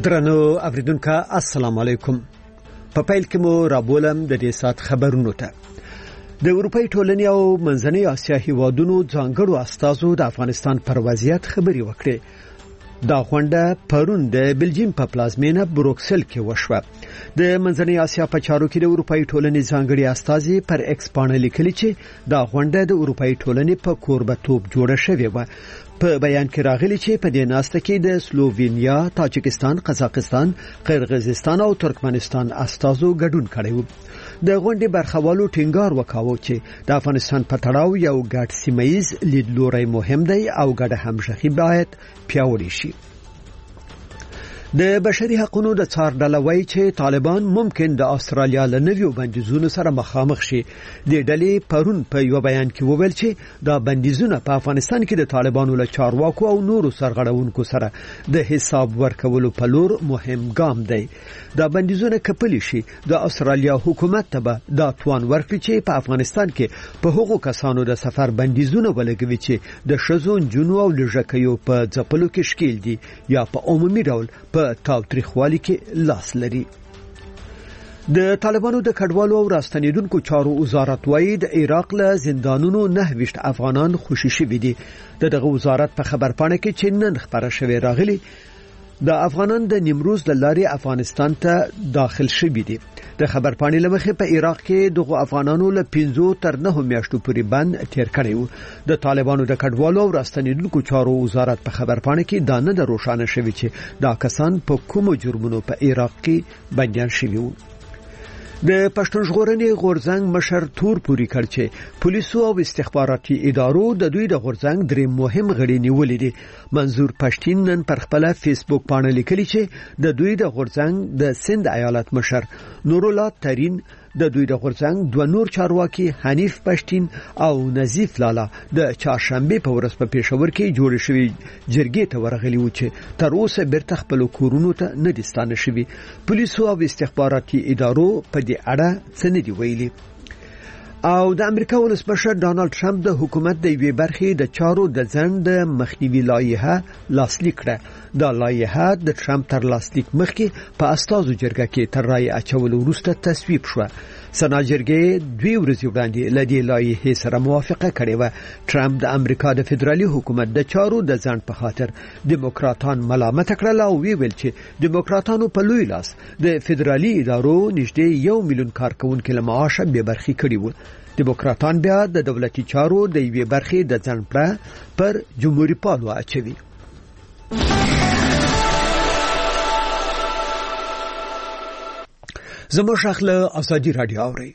درنو اوریدونکو السلام علیکم. په پیل کې مو رابولم د دې سات خبرونو ته. د اروپای ټولنې او منځنۍ اسیا هیوادونو ځانګړو استازو د افغانستان پر وضعیت خبري وکړې. دا غونډه پرون د بلجیم په پلازمینه بروکسل کې وشوه. د منځنۍ اسیا په چارو کې د اروپای ټولنې ځانګړي استازي پر ایکس باندې لیکلي چې دا غونډه د اروپای ټولنې په کوربتوب جوړه شوې و. په بیان کې راغلي چې په دې ناسته کې د سلووینیا، تاجکستان، قزاقستان، قرغیزستان او ترکمنستان استازو ګډون کړی و. د غونډې برخوالو ټینګار وکاوه چې د افغانستان په تړاو یو ګډ سیمه‌ییز لیدلوری مهم دی او ګډه همغږي باید پیاوړې شي. د بشري حقوقو د څار ډله وایي چې طالبان ممکن د استرالیا له نویو بندیزونو سره مخامخ شي. د ډلې پرون په یو بیان کې وویل چې دا بندیزونه په افغانستان کې د طالبانو له چارواکو او نورو سرغړونکو سره د حساب ورکولو په لور مهم ګام دی. دا بندیزونه کپلی شي د استرالیا حکومت ته دا توان ورکړي چې په افغانستان کې په هغو کسانو د سفر بندیزونه ولګوي چې د شذو جنو او لژکیو په ځپلو کې شکیل دي یا په عمومي ډول په تاوتریخوالي کې لاس لري. د طالبانو د کډوالو او راستنیدونکو چارو وزارت وایي د عراق له زندانونو 29 افغانان خوشي شوي دي. دغه وزارت په خبرپاڼه کې چې نن خبره شوې راغلي د افغانان د نیمروز د لارې افغانستان ته داخل شوي دي. د خبرپاڼې لمخې په عراق کې دغه افغانانو له 5 تر 9 میاشتو پورې بند تیر کړی و. د طالبانو د کډوالو او راستنیدونکو چارو وزارت په خبرپاڼه کې دا نه روښانه شوی چې دا کسان په کومو جرمونو په عراق کې بنديان شوي وو. د پښتون ژغورنې غورځنګ مشر تور پوری کړ چې پولیسو او استخباراتي ادارو د دوی د غورځنګ درې مهم غړي نیولې دي. منظور پښتين نن پر خپل فیسبوک باندې لیکلي چې د دوی د غورځنګ د سند ایالت مشر نورالله ترين، د دوی د غورځنګ دوه نور چارواکي حنیف پښتين او نظیف لالا د چهارشنبه په ورځ په پېښور کې جوړ شوی جرګې ته ورغلي و چې تر اوسه بیرته خپل کورونو ته نه دي ستانه شوي. پولیسو او استخباراتي ادارو په دې اړه څه نه دی ویلي. او د امریکا ولسمشر ډانلډ ټرمپ د حکومت د یوې برخې د چارو د ځنډ مخنیوي لایحه لاسلیک کړه. دا لایحه د ټرمپ تر لاسلیک مخکې په استازو جرګه کې تر رای اچولو وروسته تصویب شوه. سنا جرګې 2 ورځې وړاندې له دې لایحې سره موافقه کړې و. ټرمپ د امریکا د فدرالي حکومت د چارو د ځنډ په خاطر دیموکراتان ملامت کړل او ویل چې دیموکراتانو په لوی لاس د فدرالي ادارو نږدې 1 میلیون کارکونکو له معاشه به برخې کړي وو. دیموکراتان بیا د دولتي چارو د یوې برخې د ځنډ پر جمهوریت پالو اچوي. زموږ شاخله ازادي رادیو اوري.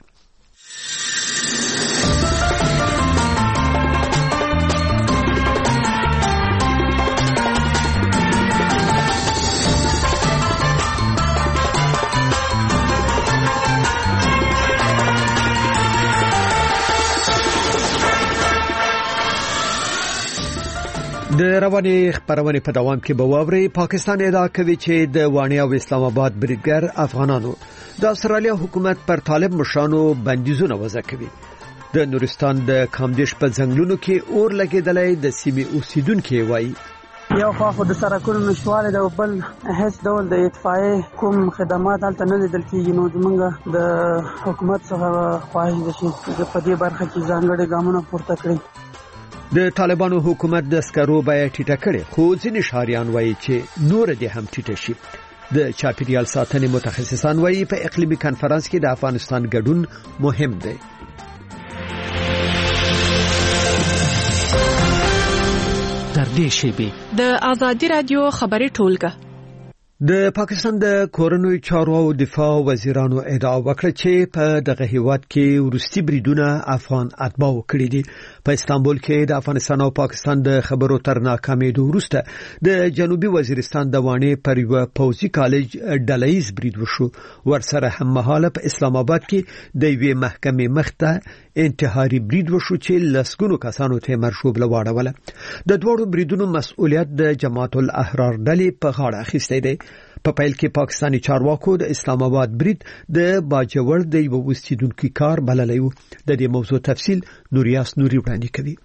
د رواني خبرونه په دوام کې به واوري. پاکستان ادعا کوي چې د وانی او اسلام آباد بریګر افغانانو د استرالیا حکومت پر طالب مشرانو بندیزونه وضع کوي. د نورستان د کامدیش په ځنګلونو کې اور لګیدلې د سیمې اوسیدونکو وایي یو خو د سرکونو نشواله د بل هیڅ ډول د اطفائیه کوم خدمات هلته نه لیدل کیږي. نو زمونږ د حکومت څخه خواهش ده چې په دې برخه کې ځانګړي ګامونه پورته کړي. د طالبانو حکومت د سکرو بیه ټیټه کړې، خو ځینې شهریان وایي چې نور دې هم ټیټه شي. د چاپیریال ساتنې متخصصان وایي په اقلیمي کانفرنس کې د افغانستان ګډون مهم دی. در دې شیبه د آزادی رادیو خبري ټولګه د پاکستان د کورنوي چارو او دفاع وزیرانو ادعا وکړه چې په دغه هیواد کې ورستي بریدونه افغان اتباع کړی دي. په استانبول کې د افغانستان او پاکستان د خبرو تر ناکامېدو وروسته د جنوبي وزیرستان د وانی پر یو پوځي کالج ډلهیز برید وشو. ورسره هم مهاله په اسلام آباد کې د یوې محکمې مخته انتحاري برید وشو چې لسګونو کسانو ته مرشوب لواړوله. د دوړو بریدونو مسؤلیت د جماعت الاحرار ډلې په غاړه اخیستی دی. په پیل کې پاکستانی چارواکو د اسلام آباد برید د باجوړ د یو وستیدونکو کار بللی و. د دې موضوع تفصیل نوریاس نوري وړاندې کوي.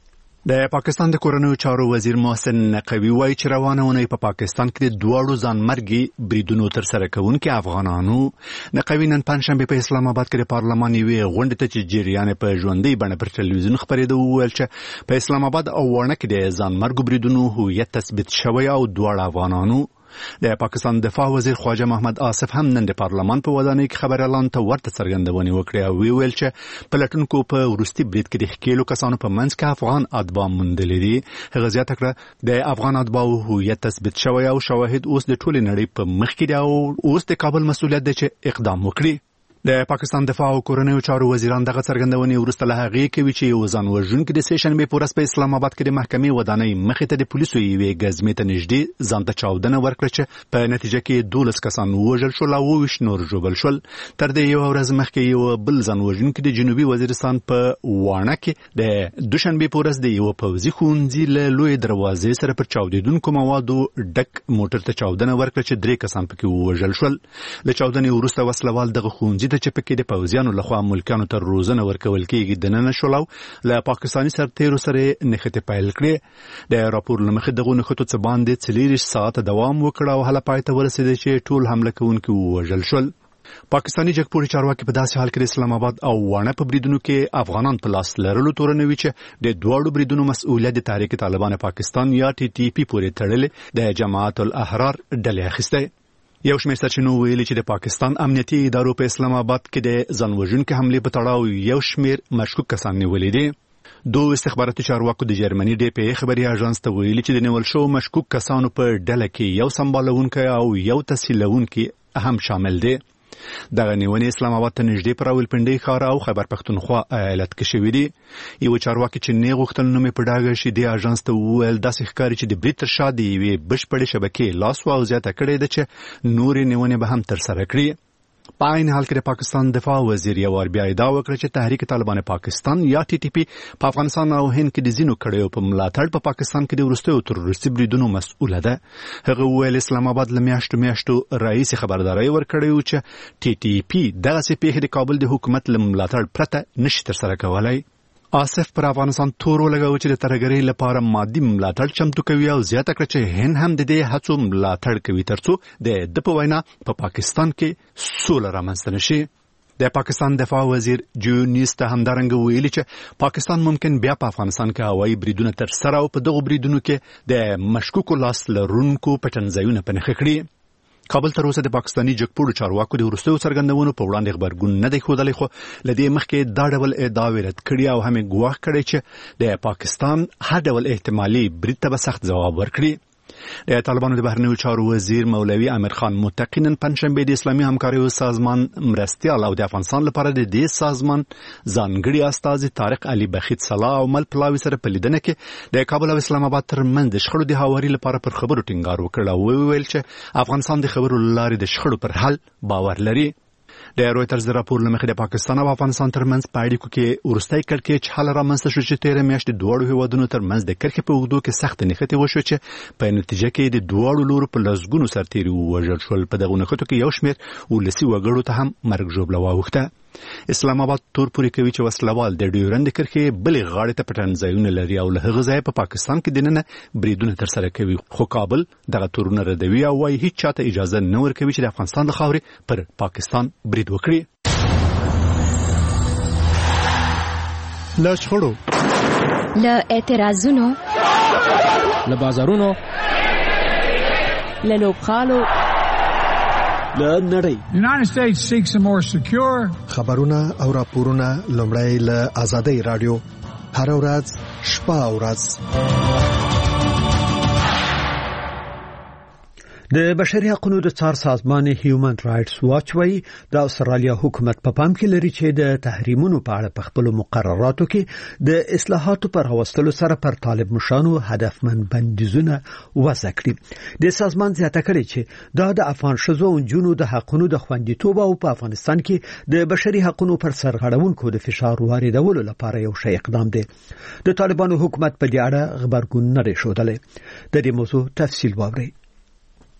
د پاکستان د کورنیو چارو وزیر محسن نقوی وایي چې روانه اونۍ په پاکستان کې د دواړو ځانمرګي بریدونو ترسره کوونکي افغانانو. نقوی نن پنجشنبه په اسلام آباد کې د پارلمان یوې غونډې ته چې جریان په ژوندۍ بڼه پر ټلویزیون خپرېده وویل چې په اسلام آباد او وړنه کې د ځانمرګو بریدونو هویت تثبیت شوی او دواړه افغانانو. د پاکستان دفاع وزیر خواجه محمد آصف هم نن د پارلمان په ودانۍ کې خبر اعلان ته ورته څرګندونې وکړې او ویل چې پلټونکو په وروستي برید کې د ښکېلو کسانو په منځ کې افغان اتباع موندلي دي. هغه زیاته کړه د افغان اتباعو هویت تثبیت شوی او شواهد اوس د ټولې نړۍ په مخ کې دي او اوس د کابل مسؤلیت دی چې اقدام وکړي. د پاکستان دفاع او کورنیو چارو وزیران دغه څرګندونې وروسته له هغې کوي چې یو ځان وژونکي د سې شنبې په ورځ په اسلام آباد کې د محکمې ودانۍ مخې ته د پولیسو یوې ګزمې ته نږدې ځان ته چاودنه ورکړه چې په نتیجه کې 12 کسان ووژل شول او 22 نور ژوبل شول. تر دې یو ورځ مخکې یو بل ځان وژونکي د جنوبي وزیرستان په وانه کې د دوشنبې په ورځ د یو پوځي ښوونځي له لوی دروازې سره پر چاودېدونکو موادو ډک موټر ته چاودنه ورکړه چې 3 کسان پکې ووژل شول. له چاودنې وروسته وسلوال دغه ښوونځي ته چې پکې د پوځیانو لخوا ملکانو ته روزنه ورکول کېږي دننه شول او له پاکستاني سرتیرو سره نښتې پیل کړې. د راپور له مخې دغو نښتو څه باندې 40 ساعته دوام وکړ او هله پای ته ورسېده چې ټول حمله کوونکي ووژل شول. پاکستاني جګپوړي چارواکي په داسې حال کې د اسلام آباد او وانه په بریدونو کې افغانان په لاس لرلو تورنوي چې د دواړو بریدونو مسؤلیت د تحریک طالبان پاکستان یا TTP پورې تړلې د جماعت الاحرار ډلې اخیسته. یو شمېر سرچینو ویلي چې د پاکستان امنیتي ادارو په اسلام آباد کې د ځان وژونکي حملې په تړاو یو شمېر مشکوک کسان نیولي دي. دوه استخباراتي چارواکو د جرمني DPA خبري اژانس ته ویلي چې د نیول شوو مشکوک کسانو په ډله کې یو سمبالونکی او یو تسهیلونکی هم شامل دي. دغه نیونې اسلام آباد ته نږدې پر راولپنډۍ ښار او خیبر پښتونخوا ایالت کې شوې دي. یو چارواکي چې نه غوښتل نوم یې په ډاګه شي د اژانس ته وویل داسې ښکاري چې د برید تر شا د یوې بشپړې شبکې لاس او زیاته کړې ده چې نورې نیونې به هم ترسره کړي. په عین حال کې د پاکستان دفاع وزیر یو وار بیا ادعا وکړه چې تحریک طالبان پاکستان یا TTP په افغانستان او هند کې د ځینو کړیو په ملاتړ په پاکستان کې د وروستیو تروریستي بریدونو مسؤله ده. هغه وویل اسلام آباد له میاشتو راهیسې خبرداری ورکړی و چې TTP دغسې پیښې د کابل د حکومت له ملاتړ پرته نشي ترسره کولی. آصف پر افغانستان تور ولګاوه چې د ترهګرۍ لپاره مادي ملاتړ چمتو کوي او زیاته کړه چې هند هم د دې هڅو ملاتړ کوي ترڅو د په وینا په پاکستان کې سوله رامنځته نشي. د پاکستان دفاع وزیر جونیس ته همدارنګه ویلي چې پاکستان ممکن بیا په افغانستان کې هوایي بریدونه ترسره او په دغو بریدونو کې د مشکوکو لاس لرونکو پټنځایونه په نښه کړي. کابل تر اوسه د پاکستاني جګپوړو چارواکو د وروستیو څرګندونو په وړاندې غبرګون نه دی ښودلی خو له دې مخکې دا ډول ادعاوې رد کړي او هم یې ګواښ کړی چې د پاکستان هر ډول احتمالي برید ته به سخت ځواب ورکړي. د طالبانو د بهرنیو چارو وزیر مولوي امیر خان متقی نن پنجشنبه د اسلامي همکاریو سازمان مرستیال او د افغانستان لپاره د دې سازمان ځانګړي استازي طارق علي بخیت صلاح او مل پلاوي سره په لیدنه کې د کابل او اسلام آباد ترمنځ د شخړو د هواري لپاره پر خبرو ټینګار وکړ او وویل چې افغانستان د خبرو له لارې د شخړو پر حل باور لري. د رویټرز د راپور له مخې د پاکستان او افغانستان ترمنځ په اړیکو کې وروستی کړکېچ حل رامنځته شو چې تېره میاشت د دواړو هیوادونو ترمنځ د کرښې په اوږدو کې سختې نښتې وشوې چې په نتیجه کې د دواړو لورو په لسګونو سرتیري ووژل شول. په دغو نښتو کې یو شمېر ولسي وګړو ته هم مرګ ژوبله واوښته. اسلام آباد تور پورې کوي چې وسلوال د ډیورند کرښې بلې غاړې ته پټنځایونه لري او له هغه ځایه په پاکستان کې دننه بریدونه ترسره کوي خو کابل دغه تورونه ردوي او وايي هیڅ چاته اجازه نه ورکوي چې د افغانستان له خاورې پر پاکستان برید وکړي. له شخړو، له اعتراضونو، له بازارونو، له لوبغالو، له نړۍ United States seeks a more secure خبرونه او راپورونه لومړی له آزادۍ رادیو هر ورځ شپه او ورځ. د بشري حقوقو د څار سازمان هیومن رائټس واچ وايي د استرالیا حکومت په پام کې لري چې د تحریمونو په اړه په خپل مقرراتو کې د اصلاحاتو پر راوستلو سره پر طالب مشانو هدفمند بندیزونه وضع کړي. د سازمان زیاته کړي چې دا د افغان ښځو او نجونو د حقوقو د خوندیتوب او په افغانستان کې د بشري حقوقو پر سرغړونکو د فشار واردولو لپاره یو شی اقدام دی. د طالبانو حکومت په دې اړه خبرګون نه ښودلی. د دې موضوع تفصیل واورئ.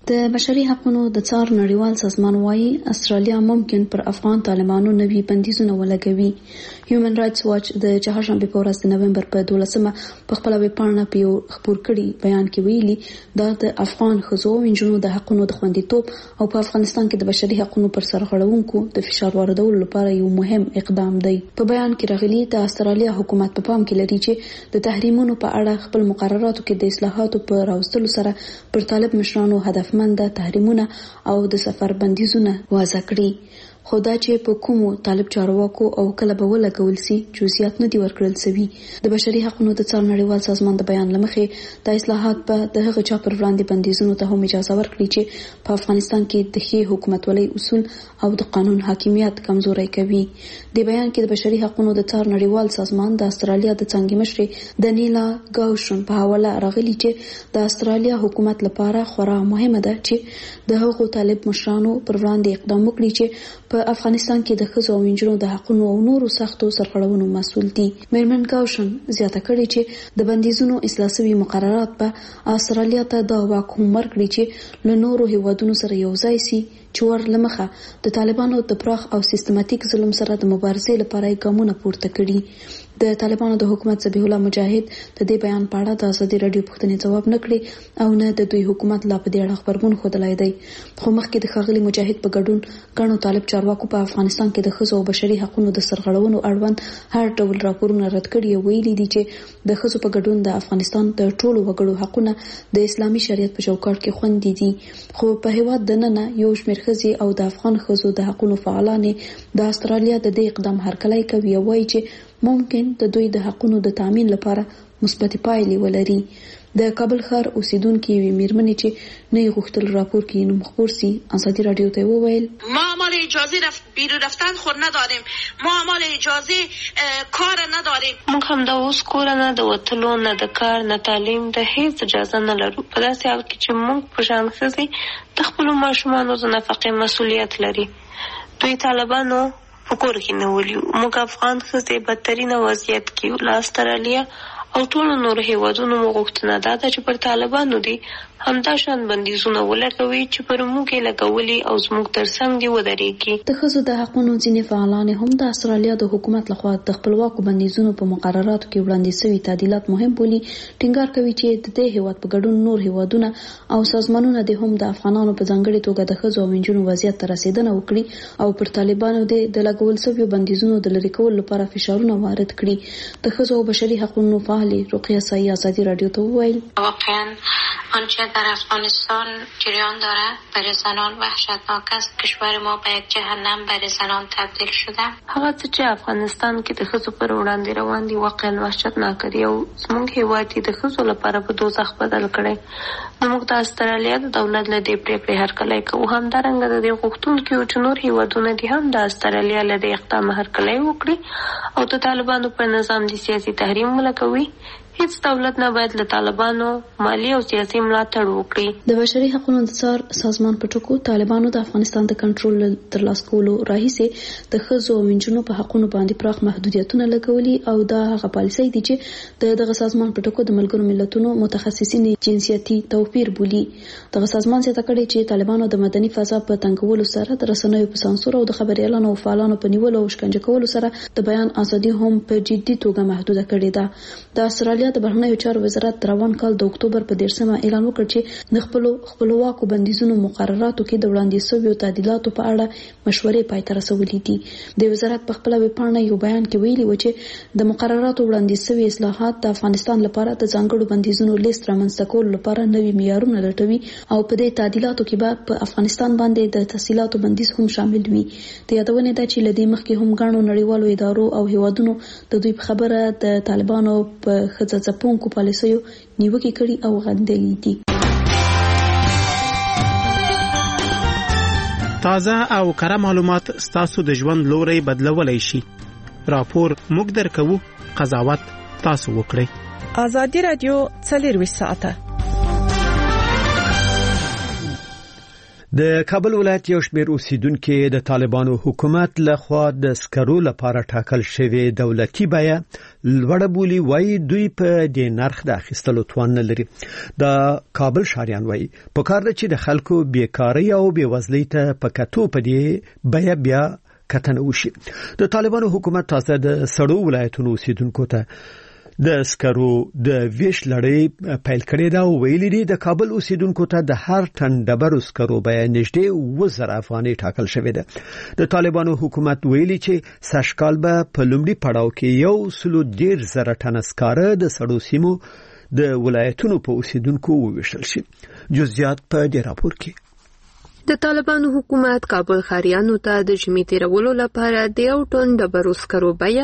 د بشري حقوقو د څار نړیوال سازمان وايي استرالیا ممکن پر افغان طالبانو نوي بندیزونه ولګوي. هیومن رائټس واچ د چهارشنبه په ورځ د نومبر په 12مه په خپل ویبپاڼه په یو خبر کړي بیان کې ویلي دا د افغان ښځو او نجونو د حقوقو د خوندیتوب او په افغانستان کې د بشري حقوقو پر سرغړونکو د فشار واردولو لپاره یو مهم اقدام دی. په بیان کې راغلي د استرالیا حکومت په پام کې لري چې د تحریمونو په اړه خپل مقرراتو کې د اصلاحاتو په راوستلو سره پر طالب مشرانو هدفمند تحریمونه او د سفر بندیزونه وضع کړي. خو دا چې په کومو طالب چارواکو او کله به ولګول سي جزئیات نه دي ورکړل شوي. د بشري حقوقو د څار نړیوال سازمان د بیان لمخې د اصلاحات په د هغه چا پر وړاندې بندیزونو ته هم اجازه ورکړي چې په افغانستان کې د ښې حکومتولۍ اصول او د قانون حاکمیت کمزوري کوي. د بیان کې د بشري حقوقو د څار نړیوال سازمان د استرالیا د څنګه مشر دانیلا ګاوشن په حواله راغلي چې د استرالیا حکومت لپاره خورا مهمه ده چې د هغو طالب مشرانو پر وړاندې اقدام وکړي چې په افغانستان کې د ښځو او نجونو د حقوقو او نورو سختو سرغړونو مسؤل دي. میرمن ګاوشن زیاته کړې چې د بندیزونو اصلاح شوي مقررات په استرالیا ته د واک هم ورکړي چې له نورو هیوادونو سره یو ځای شي چې ورلمخه د طالبانو د پراخ او سیستماتیک ظلم سره د مبارزې لپاره ګامونه پورته کړي. د طالبانو د حکومت ذبیح الله مجاهد د دې بیان په اړه د ازادي رادیو پوښتنې جواب نکړي او نه د دوی حکومت لا په دې اړه خبرګون خوده دی. خو مخکې د ښاغلي مجاهد په ګډون غنو طالب چارواکو په افغانستان کې د ښځو او بشري حقوقو د سرغړونو اړوند هر ډول راپورونه رد کړي او ویلي دي چې د ښځو په ګډون د افغانستان د ټولو وګړو حقوقونه د اسلامي شریعت په چوکاټ کې خوندي دي. خو په هیواد دننه یو شمېر ښځې او د افغان ښځو د حقوقو فعالان د استرالیا د دې اقدام هرکلی کوي او وایي چې ممکن د دوی د حقوقو د تامین لپاره مثبت پایلې ولري. د کابل ښار اوسیدونکو وی میرمنې چې نه غوښتل راپور کې نو مخبر سي ازادي رادیو ته وویل ما مال اجازه بیرون رفتن خود نداریم، ما مال اجازه کار نداریم. موږ هم د اوس کور نه د وټلو نه د کار نه تعلیم د هیڅ اجازه نه لرو. په داسې حال کې چې موږ په شان ښځې د خپل ماشومانو د نفقې مسؤلیت لري. دوی طالبانو په کور کې نه ولیو. موږ افغان ښځې بدترینه وضعیت کې له استرالیا او ټولو نورو هیوادونو غوښتنه دا ده چې پر طالبانو دي همدا شان بندیزونه ولګوي چې پر موږ یې لګولي او زموږ ترڅنګ دي ودرېږي. د ښځو د حقوقو ځینې فعالان هم د استرالیا د حکومت لخوا د خپلواکو بندیزونو په مقرراتو کې وړاندې شوي تعدیلات مهم بولي. ټینګار کوي چې د دې هیواد په ګډون نور هیوادونه او سازمانونه د هم د افغانانو په ځانګړي توګه د ښځو او نجونو وضعیت ته رسیدنه وکړي او پر طالبانو د لګول شویو بندیزونو د لرې کولو لپاره فشارونه وارد کړي. د ښځو او بشري حقوقو فعالې رقیه سایي ازادي رادیو ته وویل واقعا آنچه در افغانستان جریان دارد برای زنان وحشتناک است. کشور ما به یک جهنم برای زنان تبدیل شده. هغه چې افغانستان کې د ښځو پر وړاندې روان دي واقعا وحشتناک دي او زموږ هیواد د ښځو لپاره په دوزخ بدل کړي. نو موږ د استرالیا د دولت له دې پریکړې هرکلی کوو. همدارنګه د دې غوښتونکو چې نور هیوادونه دي هم د استرالیا له دې اقدام هرکلی وکړي او د طالبانو پر نظام د سیاسي تحریم ولګوي. هیڅ دولت نه باید له طالبانو مالی او سیاسي ملاتړ وکړي. د بشري حقوقو د څار سازمان په ټکو طالبانو د افغانستان د کنټرول ترلاسه کولو راهیسې د ښځو او نجونو په حقوقو باندې پراخ محدودیتونه لګولي او دا هغه پالیسۍ دي چې دغه سازمان په ټکو د ملګرو ملتونو متخصصین جنسیتي توپیر بولي. دغه سازمان څه تکړه چې طالبانو د مدني فضا په تنګولو سره د رسنیو په سانسور او د خبري اعلان او فعالانو په نیولو او شکنجه کولو سره د بیان ازادي هم په جدي توګه محدوده کړې ده. د استرالیا د بهرنیو چارو وزارت روان کال د اکتوبر په 10مه اعلان وکړ چې د خپلواکو بندیزونو مقرراتو کې د وړاندې شویو تعدیلاتو په اړه مشورې پای ته رسولې دي. د وزارت په خپل ویبپاڼه یو بیان کې ویلي و چې د مقرراتو وړاندې شوی اصلاحات د افغانستان لپاره د ځانګړو بندیزونو لیست رامنځته کولو لپاره نوي معیارونه لټوي او په دې تعدیلاتو کې به په افغانستان باندې د تحصیلاتو بندیز هم شامل وي. د یادونه ده چې لدې مخکې هم غاڼو نړیوالو ادارو او هیوادونو د دوی په خبره د طالبانو په ښځه ځپونکو پالیسیو نیوکې کړي او غندلې دي. تازه او کره معلومات ستاسو د ژوند لوري بدلولای شي. راپور موږ درکو، قضاوت تاسو وکړئ. ازادي رادیو 24 ساعته د کابل ولایت یو شمېر اوسیدونکو د طالبانو حکومت لخوا د سکرو لپاره ټاکل شوی دولتي بیه لوړه بولي، وایي دوی په دې نرخ د اخیستلو توان نه لري. د کابل ښاریان وایي په کار ده چې د خلکو بیکاري او بیوزلۍ ته په کتو په دې بیه بیا کتنه وشي. د طالبانو حکومت تازه د سړو ولایتونو اوسیدونکو ته د سکرو د ویش لړۍ پیل کړې ده او ویلي دي د کابل اوسیدونکو ته د هر ټن ډبرو سکرو بیه نږدې 1000 افغانۍ ټاکل شوې ده. د طالبانو حکومت ویلي چې سږکال به په لومړي پړاو کې 1.5 ټن سکاره د سړو سیمو د ولایتونو په اوسیدونکو وویشل شي. جزئیات په دې راپور کې. د طالبانو حکومت کابل ښاریانو ته د ژمي تیرولو لپاره د یو ټن ډبرو سکرو بیه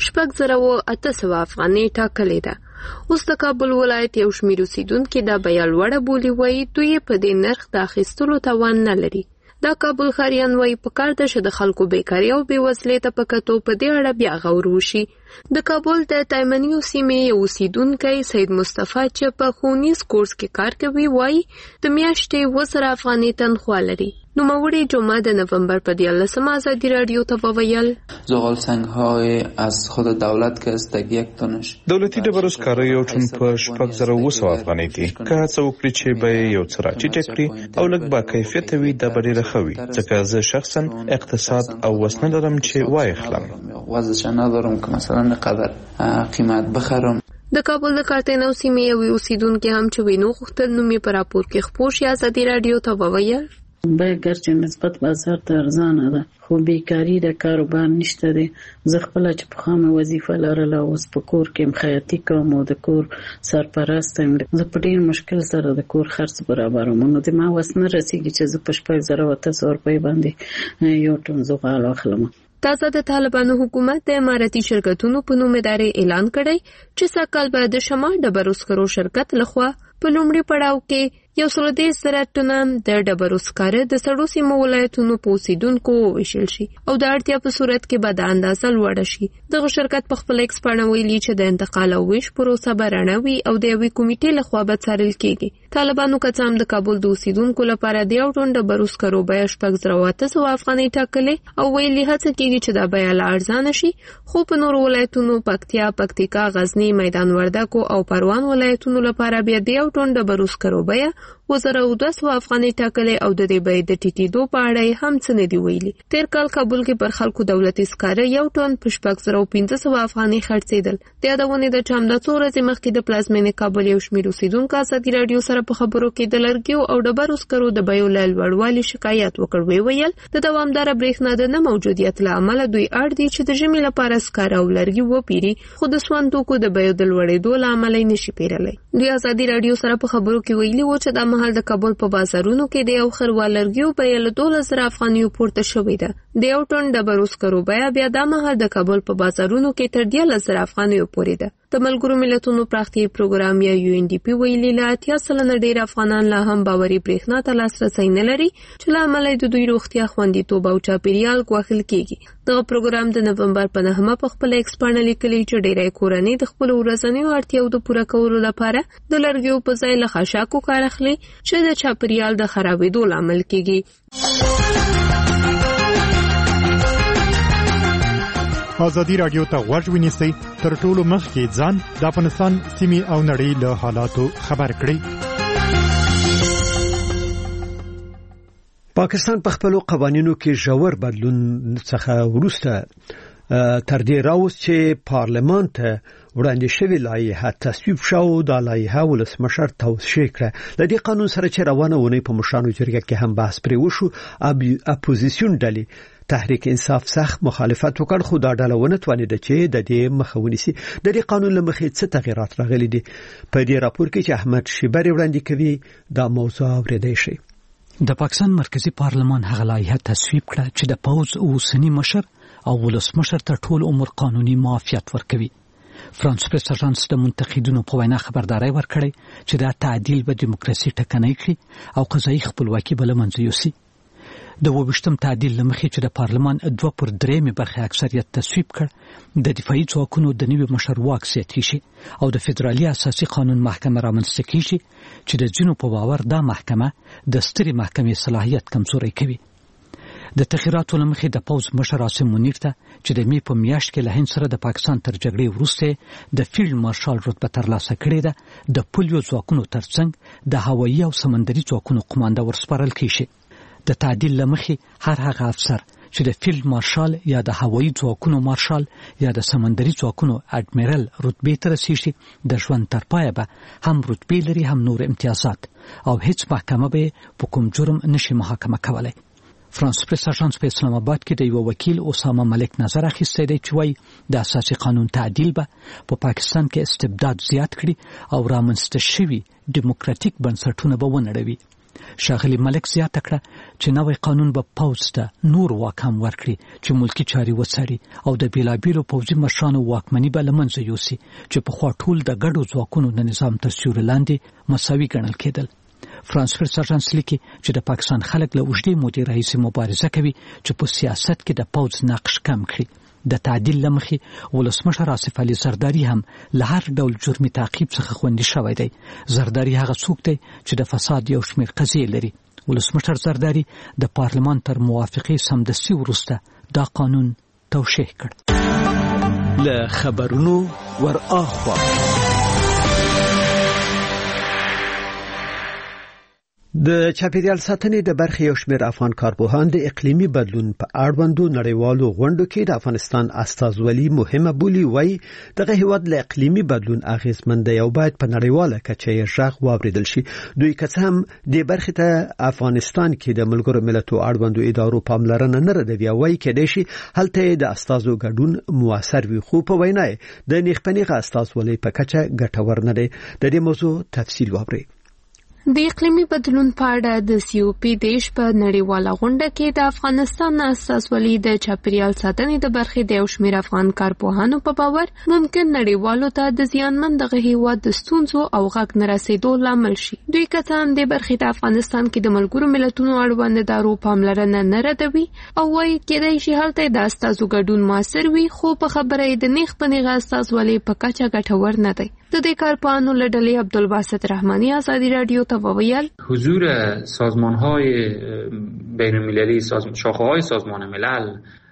6,800 افغانۍ ټاکلې ده. اوس د کابل ولایت یو شمېر اوسیدونکي دا بیه لوړه بولي، وایي دوی په دې نرخ د اخیستلو توان نه لري. دا کابل ښاریان وایي په کار ده چې د خلکو بیکاري او بیوزلۍ ته په کتو په دې اړه بیا غور وشي. د کابل د تایمنیو سیمې یو اوسیدونکی سید مصطفی چې په ښوونیز کورس کې کار کوي وایي د میاشتې 1000 افغانۍ تنخوا لري. نوموړی جمعه د نوامبر په 11 آزادی رادیو ته وویل زغال سنگ‌های از خود دولت که است یک تنش دولتي ډبرو سکاره یو ټن په 6,900 افغانۍ دي. که هڅه وکړي چې به یو څه راټیټه کړي او لږ با کیفیته وي دا به ډېره ښه وي، ځکه زه شخصا اقتصاد او وس نه لرم چې وایخلم. وضعش ندارم که مثلا قدر قیمت بخرم. د کابل د کارتینو سیمې یو اوسیدونکي هم چې وینو غوښتل نوم یې په راپور کې خپور شي ازادي رادیو ته وویل بیه ګرچې نسبت بازار ته ارزانه ده خو بیکاري د کاروبار نشته دی. زه خپله چې پخوامه وظیفه لرله اوس په کور کې خیاطي کوم او د کور سرپرست یم. زه په ډېر مشکل سره د کور خرڅ برابروم، نو د ما وس نه رسېږي چې زه په 6,800 روپۍ باندې یو ټن زغال واخلم. تازه د طالبانو حکومت د اماراتي شرکتونو په نوم ادارې اعلان کړی چې سږکال به د شمال ډبرو سکرو شرکت لخوا په لومړي پړاو کې 110,000 ټنه د ډبرو سکاره د سړو سیمو ولایتونو په اوسیدونکو وویشل شي او د اړتیا په صورت کې به د اندازه لوړه شي. دغه شرکت په خپل ایکس پاڼه ویلي چې د انتقال او ویش پروسه به رڼه وي او د یوې کمیټې لخوا به څارل کیږي. طالبانو که څه هم د کابل د اوسیدونکو لپاره د یو ټن ډبرو سکرو بیه 6,800 افغانۍ ټاکلې او ویلي هڅه کیږي چې دا بیه لا ارزانه شي، خو په نورو ولایتونو پکتیا، پکتیکا، غزنی، میدان وردګو او پروان ولایتونو لپاره بیا د یو ټن ډبرو سکرو بیه 1,200 افغانۍ ټاکلې او د دې بیې د ټیټېدو په اړه هم څه نه دي ویلي. تیر کال کابل کې پر خلکو دولتي سکاره یو ټن په 6,500 افغانۍ خرڅېدل. د یادونې د چې همدا څو ورځې مخکې د پلازمېنې کابل یو شمېر اوسیدونکو ازادي راډیو سره په خبرو کې د لرګیو او ډبرو سکرو د بیو له لوړوالي شکایت وکړ. ویل د دوامداره برېښنا د نه موجودیت له امله دوی اړ دي چې د ژمي لپاره سکاره او لرګي وپیري، خو د سون توکو د بیو د لوړېدو له امله یې نشي پیرلی. دوی ازادي راډیو سره په خبرو کې ویلي و چې دا مهال د کابل په بازارونو کې د یو خروال لرګیو بیه له 12,000 افغانیو پورته شوې ده. د یو ټن ډبرو سکرو بیه بیا دا مهال د کابل په بازارونو کې تر 13,000 افغانیو پورې ده. د ملګرو ملتونو پراختیایي پروګرام یا UNDP ویلي له 80% ډېر افغانان لا هم باوري برېښنا ته لاسرسی نه لري چې له امله د دوی روغتیا خوندیتوب او چاپیریال ګواښل کیږي. دغه پروګرام د نومبر په 9 په خپل ایکس پاڼه لیکلي چې ډېری کورنۍ د خپلو ورځنیو اړتیاوو د پوره کولو لپاره د لرګیو په ځای له خاشاکو کار اخلي چې د چاپیریال د خرابېدو لامل کیږي. ازادي رادیو ته غوږ ونیسئ، تر ټولو مخکې ځان د افغانستان سیمې او نړۍ له حالاتو خبر کړئ. پاکستان په خپلو قوانینو کې ژور بدلون څخه وروسته تر دې راوست چې پارلمان ته وړاندې شوې لایحه تصویب شو. دا لایحه ولسمشر توصیه کړه. د دې قانون سره چې روانه ونې په مشرانو جرګه کې هم بحث پرې وشو. اپوزیسیون ډلې تحریک انصاف سخت مخالفت وکړ، خو دا ډله ونه توانېده چې د دې مخه ونیسي. د دې قانون له مخې څه تغیرات راغلي دي په دې راپور کې چې احمد شیبری وړاندې کوي. دا موضوع اورېدای شي. د پاکستان مرکزی پارلمان هغه لایحه تصویب کړه چې د پوز اوسنی مشر او ولسمشر ته ټول عمر قانوني معافیت ورکوي. فرانس پریس اژانس د منتقدینو په وینا خبرداري ورکړي چې دا تعدیل به دیموکراسي ټکنۍ کړي او قضایي خپلواکي به له منځه یوسي. د 28م تعدیل لمخې چې د پارلمان 2/3 برخه اکثریت تصویب کړ د دفاعي ځواکونو د نوي مشر واک زیات شي او د فدرالي اساسي قانون محکمه رامنځته کیږي چې د ځینو په باور دا محکمه د سترې محکمې صلاحیت کمزوري کوي. د تغیراتو لمخې د پوز مشر عاصم منیر ته چې د می په میاشت کې له هند سره د پاکستان تر جګړې وروسته د فیلډ مارشال رتبه ترلاسه کړې ده د پولیو ځواکونو ترڅنګ د هوایي او سمندري ځواکونو قمانده ورسپارل کیږي. د تعدیل لمخې هر هغه افسر چې د فیلډ مارشال یا د هوایي ځواکونو مارشال یا د سمندري ځواکونو اډمیرل رتبه ته رسیږي د ژوند تر پایه به هم رتبه لري هم نور امتیازات او هیڅ محکمه به په کوم جرم نشي محاکمه کولای. فرانس پریس اژانس په اسلام آباد کې د یو وکیل اسامه ملک نظر اخیستی دی چې وایي د اساسي قانون تعدیل به په پاکستان کې استبداد زیات کړي او رامنځته شوي ډیموکراټیک بنسټونه به ونړوي. ښاغلي ملک زیاته کړه چې نوی قانون به پوځ ته نور واک هم ورکړي چې ملکی چارې وڅاري او د بیلابیلو پوځي مشرانو واکمني به له منځه یوسي چې پخوا ټول د ګډو ځواکونو د نظام تر سیوري لاندې مساوي ګڼل کېدل. فرانس پریس اژانس لیکي چې د پاکستان خلک له اوږدې مودې راهیسې مبارزه کوي چې په سیاست کې د پوځ نقش کم کړي. د تعدیل لمخې ولسمشر آصف علي زرداری هم له هر ډول جرمي تعقیب څخه خوندي شوی دی. زرداری هغه څوک دی چې د فساد یو شمېر قضیې لري. ولسمشر زرداری د پارلمان تر موافقې سمدستي وروسته دا قانون توشیح کړ. له خبرونو ور اخوا د چاپیریال ساتنې د برخې یو شمېر افغان کارپوهان د اقلیمي بدلون په اړوندو نړیوالو غونډو کې د افغانستان استازولي مهمه بولي. وایي دغه هیواد له اقلیمي بدلون اغیزمند دی او باید په نړیواله کچه یې غږ واوریدل شي. دوی که څه هم د برخې ته افغانستان کې د ملګرو ملتونو اړوندو ادارو پاملرنه نه ردوي او وایي کېدای شي هلته د استازو ګډون موثر وي، خو په وینا د نیخپنیغه استازولي په کچه ګټور نه دی. د دې موضوع تفصیل واورئ. د اقلیمي بدلون په اړه د COP دیش په نړیواله غونډه کې د افغانستان استازولي د چاپیریال ساتنې د برخې د یو شمېر افغان کارپوهانو په باور ممکن نړیوالو ته د زیانمن دغه هیواد د ستونزو او غږ نه رسیدو لامل شي. دوی که څه هم د برخې د افغانستان کې د ملګرو ملتونو اړوند ادارو پاملرنه نه ردوي او وایي کېدای شي هلته د استازو ګډون موثر وي، خو په خبره یې د نیغ په نیغه استازولي په کچه ګټور نه دی. د دې کارپوهانو له ډلې عبدالباسط رحماني ازادي رادیو وویل حضور سازمان‌های بین‌المللی شاخه‌های سازمان ملل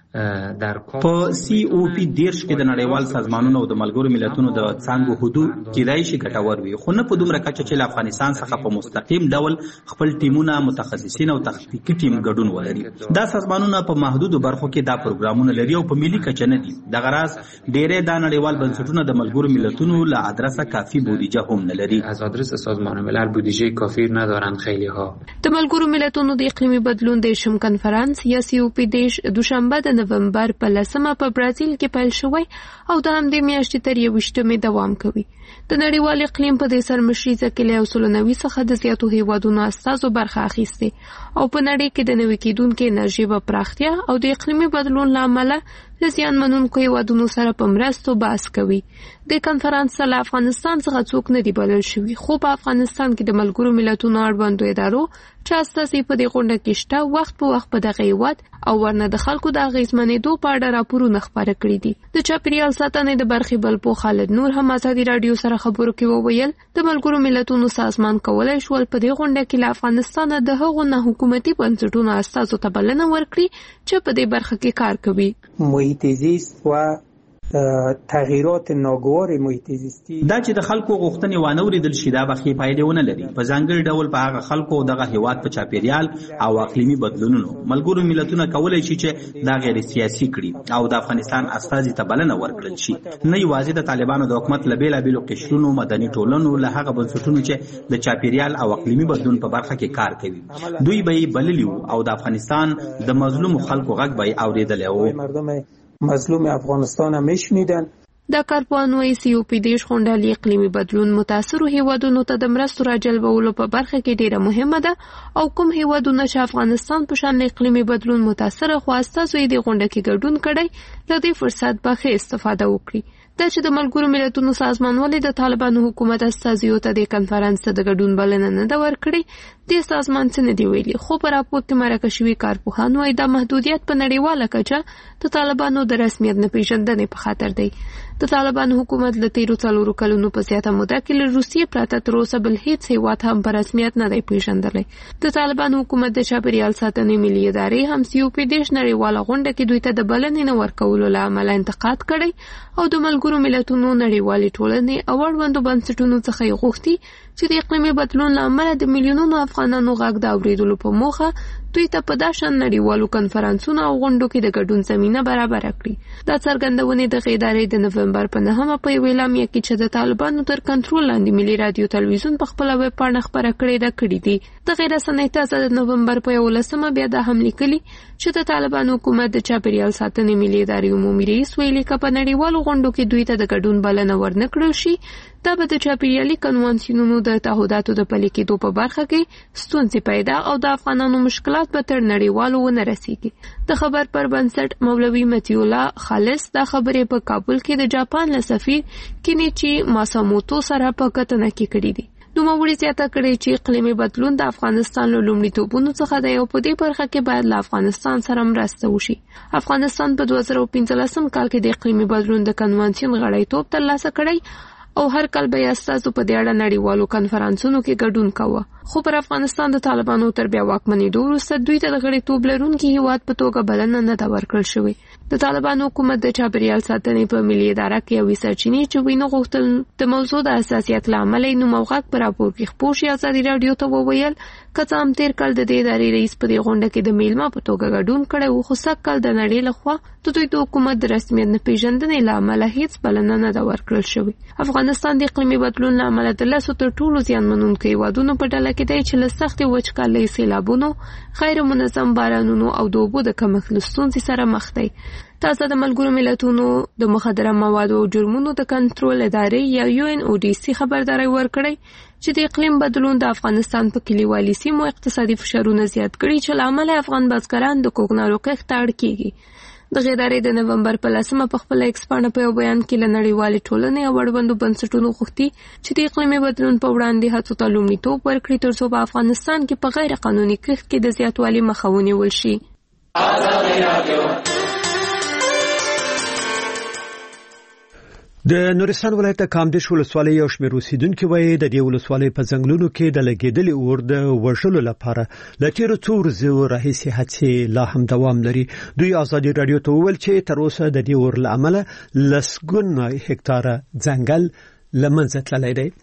در په COP دیرش کې د نړیوال سازمانونو او د ملګرو ملتونو د څنګه حدود کېدای شي ګټور وي، خو نه په دومره کچه چې له افغانستان څخه په مستقیم ډول خپل ټیمونه متخصصین او تخنیکی ټیم ګډون ولري. دا سازمانونه په محدودو برخو کې دا پروګرامونه لري او په ملي کچه نه دي. دغه راز ډېرې دا نړیوال بنسټونه د ملګرو ملتونو له ادرسه کافی بودجه هم نه لري. از آدرس سازمان ملل بودجه کافی ندارند خیلی ها. د ملګرو ملتونو د اقلیمي بدلون د شم کنفرانس یا COP دیش دوشنبه د نومبر په 10 په برازیل کې پیل شوی او د همدې میاشتې تر 28 دوام کوي. د نړیوال اقلیم په دې سرمشریزه کې له 190 څخه د زیاتو هیوادونو استازو برخه اخیستي او په نړۍ کې د نوي کېدونکو انرژي په پراختیا او د اقلیمي بدلون لامل د زیانمنونکو هیوادونو سره په مرستو بحث کوي. د کنفرانس له افغانستان څخه څوک نه دی بلل شوی، خو په افغانستان کې د ملګرو ملتونو اړوندو ادارو چې استازي په دې غونډه کې شته وخت په وخت په دغه هیواد او ورنه د خلکو د اغیزمنېدو په اړه راپورونه خپاره کړي دي. د چاپیریال ساتنې د برخې بلپو خالد نور هم ازادي رادیو سره خبرو کې وویل د ملګرو ملتونو سازمان کولای شول په دې غونډه کې له افغانستان د هغو نه حکومتي بنسټونو استازو ته بلنه ورکړي چې په دې برخه کې کار کوي. محیط زیست و تغییرات ناگوار محیط زیستی دا چې د خلکو غوښتنې وانه وریدل شي دا به ښې پایلې ونه لري. په ځانګړي ډول په هغه خلکو دغه هیواد په چاپیریال او اقلیمي بدلونونو ملګرو ملتونه کولای شي چې دا غیر سیاسي کړي او د افغانستان استازي ته بلنه ورکړل شي. نه یوازې د طالبانو د حکومت له بیلابیلو قشرونو مدني ټولنو له هغه بنسټونو چې د چاپیریال او اقلیمي بدلون په برخه کې کار کوي دوی به یې بللي او د افغانستان د مظلوم خلکو غږ به یې اورېدلی و. مظلوم افغانستان هم میشنیدن. دا کارپوهان وايي COP دیش غونډه له اقلیمي بدلون متاثرو هیوادونو ته د مرستو راجلبولو په برخه کې ډیره مهمه ده او کوم هیوادونه چې افغانستان په شان اقلیمي بدلون متاثر خو استازو یې د غونډه کې ګډون کړی د دې فرصت به ښه استفاده وکړي. دا چې د ملګرو ملتونو سازمان ولې د طالبانو حکومت استازیو ته د کنفرانس ته د ګډون بلنه نه ده ورکړې، د سازمان څه نه دی ویلي. خو په راپور کې مرکه شوي کارپوهان وایي دا محدودیت په نړیواله کچه د طالبانو د رسمیت نه پیژندنې په خاطر دی. د طالبانو حکومت له تیرو 4 کلونو په زیاته موده کې له روسیې پرته تر اوسه بل هیڅ هیواد هم په رسمیت نه دی پیژندلی. د طالبانو حکومت د چاپیریال ساتنې ملي ادارې هم COP10 نړیواله غونډه کې دوی ته د بلنې نه ورکولو له امله انتقاد کړی او د ملګرو ملتونو نړیوالې ټولنې او اړوندو بنسټونو څخه یې غوښتي چې د اقلیمي بدلون له امله د میلیونونو افغانانو غږ د اورېدلو په موخه دوی ته په داشان نړیوالو کنفرانسونو او غونډو کې د ګډون زمینه برابر کړي. دا څرګندونې د ادارې د نومبر په 9 په یو اعلامیه کې چې د طالبانو تر کنټرول لاندې ملي رادیو تلویزیون په خپل ویب پاڼه خبره کړې ده کړې دي. د غیر رسنۍ تازه د نومبر په 11 بیا د هم لیکلي چې د طالبانو حکومت د چاپیریال ساتنې ملي ادارې عمومي رئیس ویلي که په نړیوالو غونډو کې دوی ته د ګډون بلنه ورنکړل شي دا به د چاپیریالي کنوانسیونونو د تعهداتو د پلي کېدو په برخه کې ستونزې پیدا او د افغانانو مشکلات به تر نړیوالو ونه رسیږي. د خبر پر بنسټ مولوي متیولا خالص دا خبرې په کابل کې د جاپان له سفیر کینیچی ماساموتو سره په کتنه کې کړې دي. نوموړي زیاته کړې چې اقلیمي بدلون د افغانستان له لومړیتوبونو څخه دی او په دې برخه کې باید له افغانستان سره مرسته وشي. افغانستان په 2015 کال کې د اقلیمي بدلون د کنوانسیون غړیتوب ترلاسه کړی او هر کال به یې استازو په دې اړه نړیوالو کنفرانسونو کې ګډون کاوه. خو پر افغانستان د طالبانو تر بیا واکمنېدو وروسته دوی ته د غړیتوب لرونکي هیواد په توګه بلنه نه ده ورکړل شوې. د طالبانو حکومت د چاپیریال ساتنې په ملي اداره کې یوې سرچینې چې وینه غوښتل د موضوع د حساسیت له امله یې نوم او غږ په راپور کې خپور شي ازادي راډیو ته وویل که څه هم تېر کال د دې ادارې رئیس په دې غونډه کې د میلمه په توګه ګډون کړی و خو سږ کال د نړۍ لخوا د دوی د حکومت د رسمیت نه پیژندنې له امله هیڅ بلنه نه ده ورکړل شوې. افغانستان د اقلیمي بدلون له امله د 10 تر ټولو زیانمنونکو هیوادونو په ډله کې دی چې له سختې وچکالۍ، سیلابونو، غیر منظم بارانونو او د اوبو د کمښت له ستونزې سره مخ دی. تازه د ملګرو ملتونو د مخدره موادو او جرمونو د کنټرول ادارې یا UNODC خبرداری ورکړی چې د اقلیم بدلون د افغانستان په کلیوالي سیمو اقتصادي فشارونه زیات کړي چې له امله افغان بزګران د کوکنارو کښت ته اړ کیږي. د ادارې د نومبر په 10 په خپل ایکس پاڼه په یو بیان کې له نړیوالې ټولنې او اړوندو بنسټونو غوښتي چې د اقلیمي بدلون په وړاندې هڅو ته لومړیتوب ورکړي ترڅو په افغانستان کې په غیر قانوني کښت کې د زیاتوالي مخه ونیول شي. د نورستان ولایت کامدیش ولسوالۍ یو شمېر اوسیدونکو وایي د دې ولسوالۍ په ځنګلونو کې د لګېدلې اور د وژلو لپاره له تېرو څو ورځو راهیسې هڅې لا هم دوام لري. دوی ازادي راډیو ته وویل چې تر اوسه د دې اور له امله لسګونه هکتاره ځنګل له منځه تللی دی.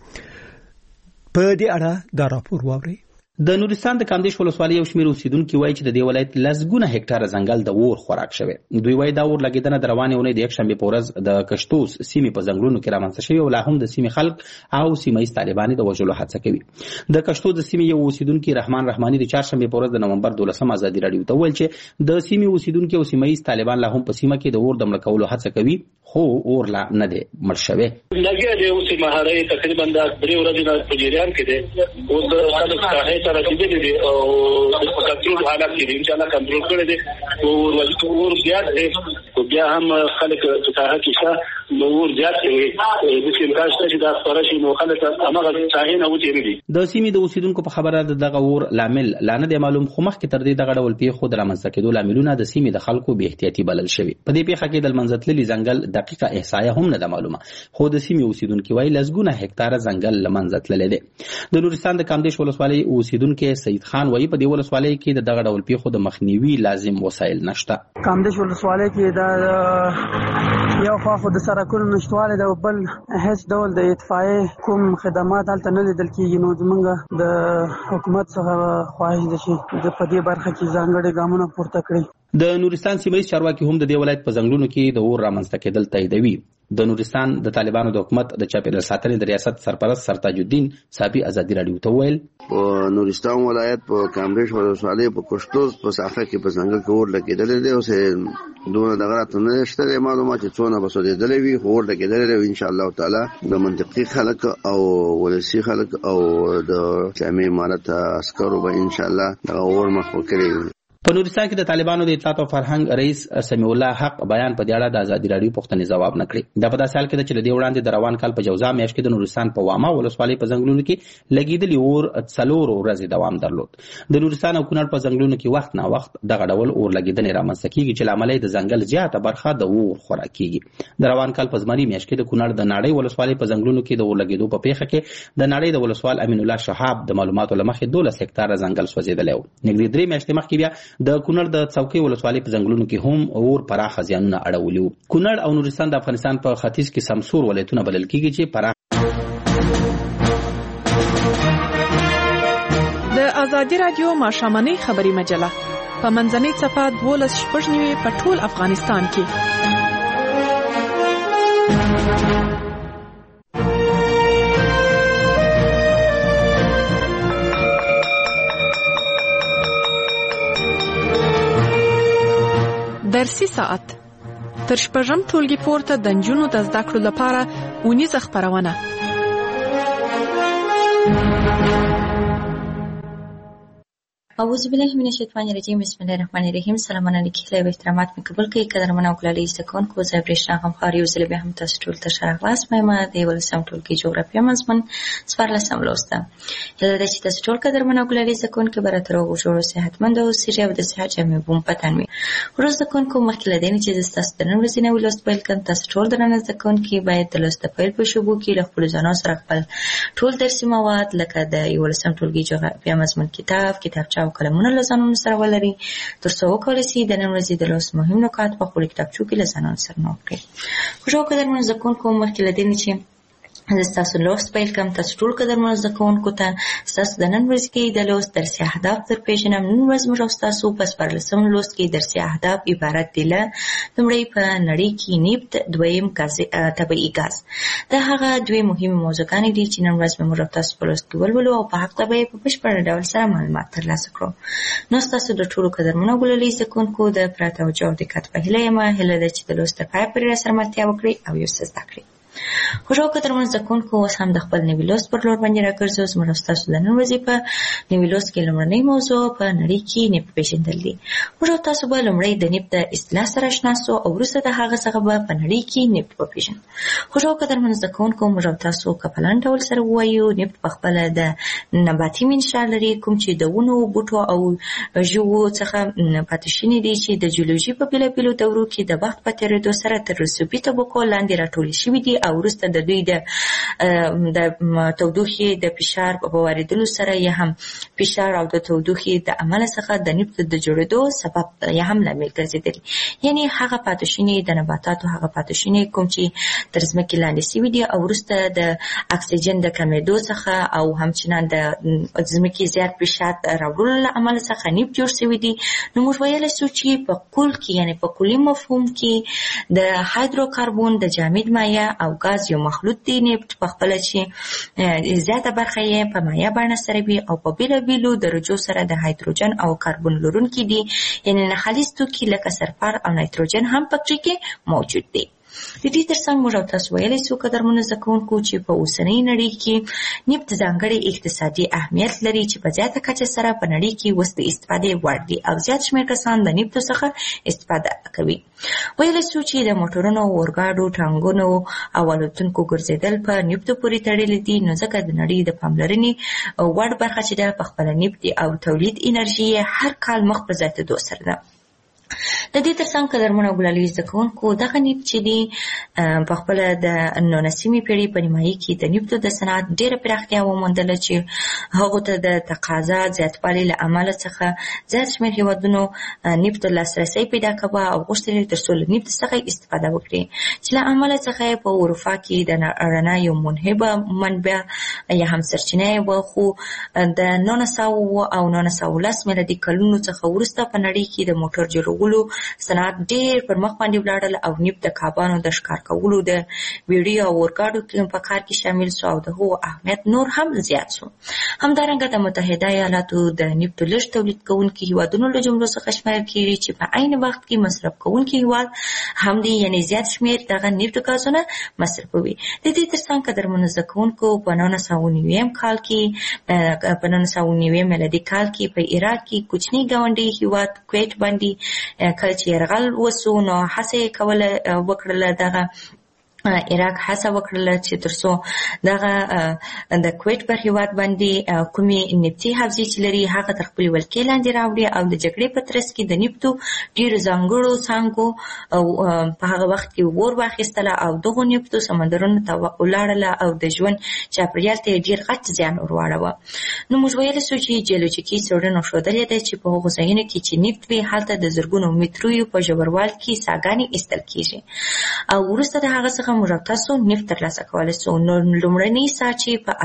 په دې اړه دا راپور واورئ. د نورستان د کامدیش ولسوالۍ یو شمېر اوسیدونکي وایي چې د دې ولایت لسګونه هکټاره ځنګل د اور خوراک شوی. دوی وایي دا اور لګېدنه د روانې اونۍ د یکشنبې په ورځ د کشتوس سیمې په ځنګلونو کې رامنځته شوې او لا هم د سیمې خلک او سیمه ییز طالبان د وژلو هڅه کوي. د کشتوس د سیمې یو اوسیدونکي رحمان رحماني د چهارشنبې په ورځ د نومبر 12 ازادي راډیو ته وویل چې د سیمې اوسیدونکي او سیمه ییز طالبان لا هم په سیمه کې د اور د مړه کولو هڅه کوي خو اور لا نه دی مړ شوی. لګیا دی اوس مهاري تقریبا د 3 ورځې نه په جریان کې دی او د خلک څخه سره رسیدلی دی او د کنټرول حالت کې ان شاء الله کنټرول کړی دی او اور زیات دی او بیا هم خلک څخه کیسه نور زیات دی د امکان شته چې دا خبره شي نو خلک هغه څنګه نه وځي دي. د سیمې د اوسیدونکو په خبره دغه اور لامل لا نه دی معلوم خو مخکې تر دې دغه ډول پیښو د رامنځته کېدو لاملونه د سیمې د خلکو بې احتیاطي بلل شوي. په دې پیښه کې د منځتللي ځنګل دقیقه احصایه هم نه ده معلومه خو د سیمې اوسیدونکو وایي لسګونه هکټاره ځنګل له منځه تللی دی. د نورستان د کامدیش ولسوالۍ اوسیدونکو سید خان وایي په دې ولسوالۍ کې دغه ډول پیښو د مخنیوي لازم وسایل نشته. کامدیش ولسوالۍ کې دا یو خو د سرکونو نشټواله د بل هیڅ ډول د اطفائیه کوم خدمات هلته نه لیدل کېږي. نو زمونږ د حکومت څخه خواهش ده چې د په دې برخه کې ځانګړي ګامونه پورته کړي. د نورستان سیمه ییز چارواکي هم د دې ولایت په ځنګلونو کې د اور رامنځته کېدل تاییدوي. د نورستان د طالبانو د حکومت د چاپیریال ساتنې د ریاست سرپرست سرتاج الدین صاحبي ازادي راډیو ته ویل په نورستان ولایت په کامدیش ولسوالۍ په کشتوس په ساحه کې په ځنګل کې اور لګېدلی دی. اوس دونه دغه راته نه شته دی معلومات چې څونه به سوځېدلی وي خو اور لګېدلی دی او انشاءالله تعالی د منطقي خلک او ولسي خلک او د جامع امارت عسکرو به انشاءالله دغه اور مخ وکړي. په نورستان کې د طالبانو د اطلاعات او فرهنګ رئیس سمیع الله حق بیان په دې اړه د ازادي راډیو پوښتنې ځواب نه کړی. دا په داسې حال کې چې د دې وړاندې د روان کال په جوزا میاشت کې د نورستان په واما ولسوالۍ په ځنګلونو کې لګیدلی اور 4 ورځې دوام درلود. د نورستان او کونړ په ځنګلونو کې وخت نه وخت دغه ډول اور لګیدنې رامنځته کیږي چې لامل د ځنګل زیاته برخه د اور خوراک کیږي. د روان کال په زمري میاشت کې د کونړ د ناړۍ ولسوالۍ په ځنګلونو کې د اور لګیدو په پیښه کې د ناړۍ د ولسوال امین الله شهاب د معلوماتو لمخې 12 هکتاره ځنګل سوځیدلی و. نږدې 3 میاشتې مخکې بیا د کونړ د څوکۍ ولسوالۍ په ځنګلونو کې هم اور پراخه زیانونه اړولي وو. کونړ او نورستان د افغانستان په ختیځ کې سمسور ولایتونه بلل کیږي چې پراخ د ازادي راډیو ماښامنۍ خبري مجله په منځنۍ صفحه 12 په ټول افغانستان کې. درسي ساعت تر شپږم ټولګي پورته د نجونو د زده کړو لپاره اونیزه خپرونه. اعوذ بالله من الشیطان الرجیم. بسم الله الرحمن الرحیم. سلامونه علیکم له احترامات مې قبول کړئ. قدرمن او ګلالي زکون کو زبرشنا هم خاري وزله به هم تاسو ټول ته شراغلاس مې د ولسم ټولګي جغرافیه مضمون سپارلسم لوسته. هله د چې تاسو ټول قدرمن او ګلالي زکون کې براتر او جوړو صحتمند او سیجه او د صحت جمع بوم پتن وي. ورځ زکون کو مخکله دین چې تاسو د نن ورځې نو لوست پیل کړئ. تاسو ټول درنه زکون کې باید د لوست پیل په شوبو کې له خپل ځانو سره خپل ټول درسي مواد لکه د ولسم ټولګي جغرافیه مضمون کتابچه او قلمونه لزانو سره ولري ترڅو وکولای شي د نن ورځې د لوست مهم نکات په خپل کتابچو کې لزانو سره نوٹ کړي. خوشو قدرمن زکون کوم مخکې لدین چې تاسو لوست پیل کوم. تاسو ټول قدرمن زکونکو ته تاسو د نن ورځې کې د لوست درسي اهداف در پیژنم. نن ورځ موږ تاسو په سپارلسم لوست کې درسي اهداف عبارت دي له لومړی په نړۍ کې نفت، دویم طبیعي ګاز. دا هغه دوه مهمه موضوعګانې دي چې نن ورځ موږ تاسو په لوست کې ولولو او په حق به په بشپړ ډول سره معلومات ترلاسه کړو. نو تاسو د ټول قدرمن ګلالي زکونکو د پراته او جو دقت په هیله یم هله د چې د لوست پای پرې سره ملتیا وکړي او یو څه زده کړئ. خوشو قدرمن زکونکو اوس هم د خپل نوي لوست پر لور باندې راګرځو. زموږ تاسو د نن ورځې په نوي لوست کې لومړنۍ موضوع په نړۍ کې نفت پیژندل دي. موږ تاسو به لومړی د نفت د اصطلاح سره آشنا سو او وروسته د هغه څخه به په نړۍ کې نفت وپیژنو. خوشو قدرمن زکونکو موږ تاسو کپلان ډول سره وایو نفت په خپل د نباتي منشأ لري کوم چې د ونو بوټو او ژوو څخه پاتې شوي دي چې د جیولوژي په بیلابیلو دورو کې د وخت په تیریدو سره تر رسوبي طبقو لاندې راټول شوي دي او وروسته د دوی د تودوخې د فشار په واردولو سره یا هم فشار او د تودوخې د عمل څخه د نفت د جوړېدو سبب یا هم لامل ګرځېدلي. یعنی هغه پاتې شوي د نباتاتو هغه پاتې شوي کوم چې تر ځمکې لاندې شوي دي او وروسته د اکسیجن د کمېدو څخه او همچنان د ځمکې زیات فشار راوړلو له امله څخه نفت جوړ شوي دي. نو موږ ویلی شو چې په کل کې یعنی په کلي مفهوم کې د هایدروکاربون د جامد مایع او ګاز یو مخلوط دی. نفت په خپل چې زیاته برخه یې په مایع بڼه سره وي او په بیلابیلو درجو سره د هایدروجن او کاربن لرونکي دي. یعنی ناخالص توکي لکه سلفر او نایتروجن هم پکې کې موجود دي. د دې ترڅنګ موږ تاسو ویلی شو قدرمنو زکونکو چې په اوسنۍ نړۍ کې نفت ځانګړی اقتصادي اهمیت لري چې په زیاته کچه سره په نړۍ کې اوس د استفادې وړ دي او زیات شمېر کسان د نفتو څخه استفاده کوي. ویلی شو چې د موټرونو، اورګاډو، ټانکونو او الوتونکو ګرځېدل په نفتو پورې تړلي دي. نو ځکه د نړۍ د پاملرنې وړ برخه چې ده په خپله نفت او تولید انرژي هر کال مخ په زیاتېدو سره ده. د دې ترڅنګ قدرمن او ګلالي زکونکو دغه نفت چې دي په خپل د 19مې پیړۍ په نیمایي کې د نفتو د صنعت ډېره پراختیا وموندله چې هغو ته د تقاضا زیاتوالي له امله څخه زیات شمېر هېوادونو نفتو لاسرسی پیدا کوه او غوښتل یې تر څو له نفت څخه استفاده وکړي چې له امله څخه یې په اروپا کې د رڼا یو منهبه منبع یا هم سرچینه یې وه. خو د 1900 او 1910 میلادي کلونو څخه وروسته په نړۍ کې د موټر جوړولو کولو صنعت ډېر پر مخ باندې ولاړل او نفت د کبانو د ښکار کولو د ویډیو او اورګاډو په کار کې شامل شو او د هغو اهمیت نور هم زیات شو. همدارنګه د متحده ایالاتو د نفتو لږ تولید کوونکي هیوادونو له جملو څخه شمېرل کېږي چې په عین وخت کې مصرف کوونکي هیواد هم دی، یعنې زیات شمېر دغه نفتو ګازونه مصرفوي. د دې ترڅنګ قدرمنو زده کوونکو په 1990 کال کې په 1990 میلادي کال کې په عراق کې کوچني ګاونډي هیواد کویت باندې کله چې یرغل وسو نو هڅه وکړله دغه عراق هڅه وکړله چې ترڅو دغه د کویت پر هیواد باندې کومې نفتي حوزې چې لري هغه تر خپلې ولکې لاندې راوړي او د جګړې په ترڅ کې د نفتو ډېرو ځانګړو څانګو په هغه وخت کې اور واخیستله او دغو نفتو سمندرونو ته ولاړله او د ژوند چاپېریال ته یې ډېر غټ زیان ور واړوه. نو موږ ویلی سو چې جیولوجیکي څېړنو ښودلې ده چې په هغو ځایونو کې چې نفت وي هلته د زرګونو مترو په ژوروال کې څاګانې ایستل کېږي او وروسته د هغه څخه موږ او تاسو نفت ترلاسه کولی سو. نو لومړنۍ ساه چې په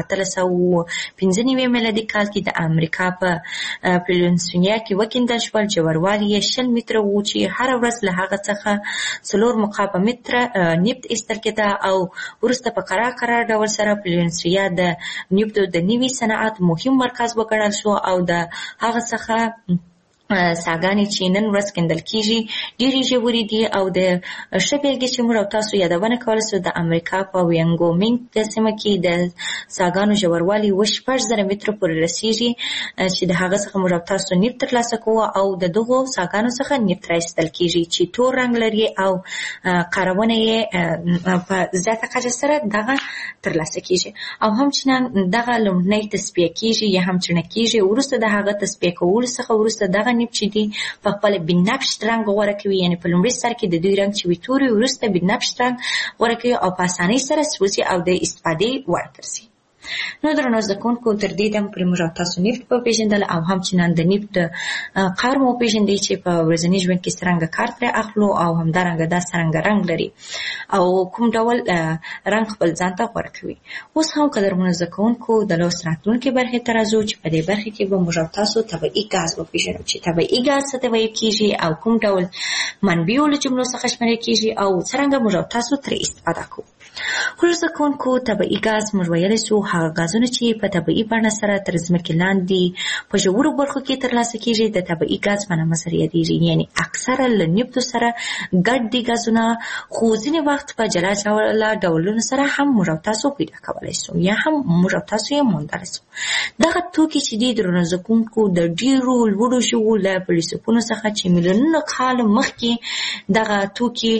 1895 میلادي کال کې د امریکا په پلینسونیا کې وکیندل شول ژوروالی یې 60 متره و چې هره ورځ له هغه څخه 4 مکعب متره نفت ایستل کېده او وروسته په قرار ډول سره پلینسونیا د نفتو د نوي صنعت مهم مرکز وګڼل شو او د هغه څخه څاګانې چې نن ورځ کیندل کېږي ډېرې ژورې دي او د ښه بېلګې چې موږ او تاسو یادونه کولی سو د امریکا په وینګومینګ د سیمه کې د څاګانو ژوروالی 6,000 مترو پورې رسېږي چې د هغه څخه موږ او تاسو نفت ترلاسه کوو او د دغو څاګانو څخه نفت راایستل کېږي چې تور رنګ لري او کارونه یې په زیاته کچه سره دغه ترلاسه کېږي او همچنان دغه لومړنۍ تصفیه کېږي یا هم چڼه کېږي. وروسته د هغه تصفیه کولو څخه وروسته دغه نفت چې دي په خپل بنفش رنګ غوره کوي، یعنې په لومړي سر کې د دوی رنګ چې وي تور وي وروسته بنفش رنګ غوره کوي او په اسانۍ سره سوځي او د استفادې وړ ګرځي. نو درنو زده کوونکو تر دې دم پرې موږ او تاسو نفت وپېژندل او همچنان د نفت کار مو وپېژندئ چې په ورځني ژوند کې څرنګه کار ترې اخلو او همدارنګه دا څرنګه رنګ لري او کوم ډول رنګ خپل ځان ته غوره کوي. اوس هم قدرمنو زده کوونکو د لوست راتلونکې برخې ته راځو چې په دې برخه کې به موږ او تاسو طبیعي ګاز وپېژنو چې طبیعي ګاز څه ته ویل کېږي او کوم ډول منبعو له جملو څخه شمېرل کېږي او څرنګه موږ او تاسو ترې استفاده کوو. خو زده کوونکو طبیعي ګاز موږ ویلی سو هغه ګازونه چې په طبیعي بڼه سره تر ځمکې لاندې په ژورو برخو کې ترلاسه کېږي د طبیعي ګاز په نامه سره یادېږي، یعنې اکثره له نفتو سره ګډ دي ګازونه خو ځینې وخت په جلا جلا ډولونو سره هم موږ او تاسو پیدا کولی سو یا هم موږ او تاسو یې موندلی سو. دغه توکي چې دي درنو زده کوونکو د ډېرو لوړو ژوو له فیلسوفونو څخه چې میلیونونه کاله مخکې دغه توکي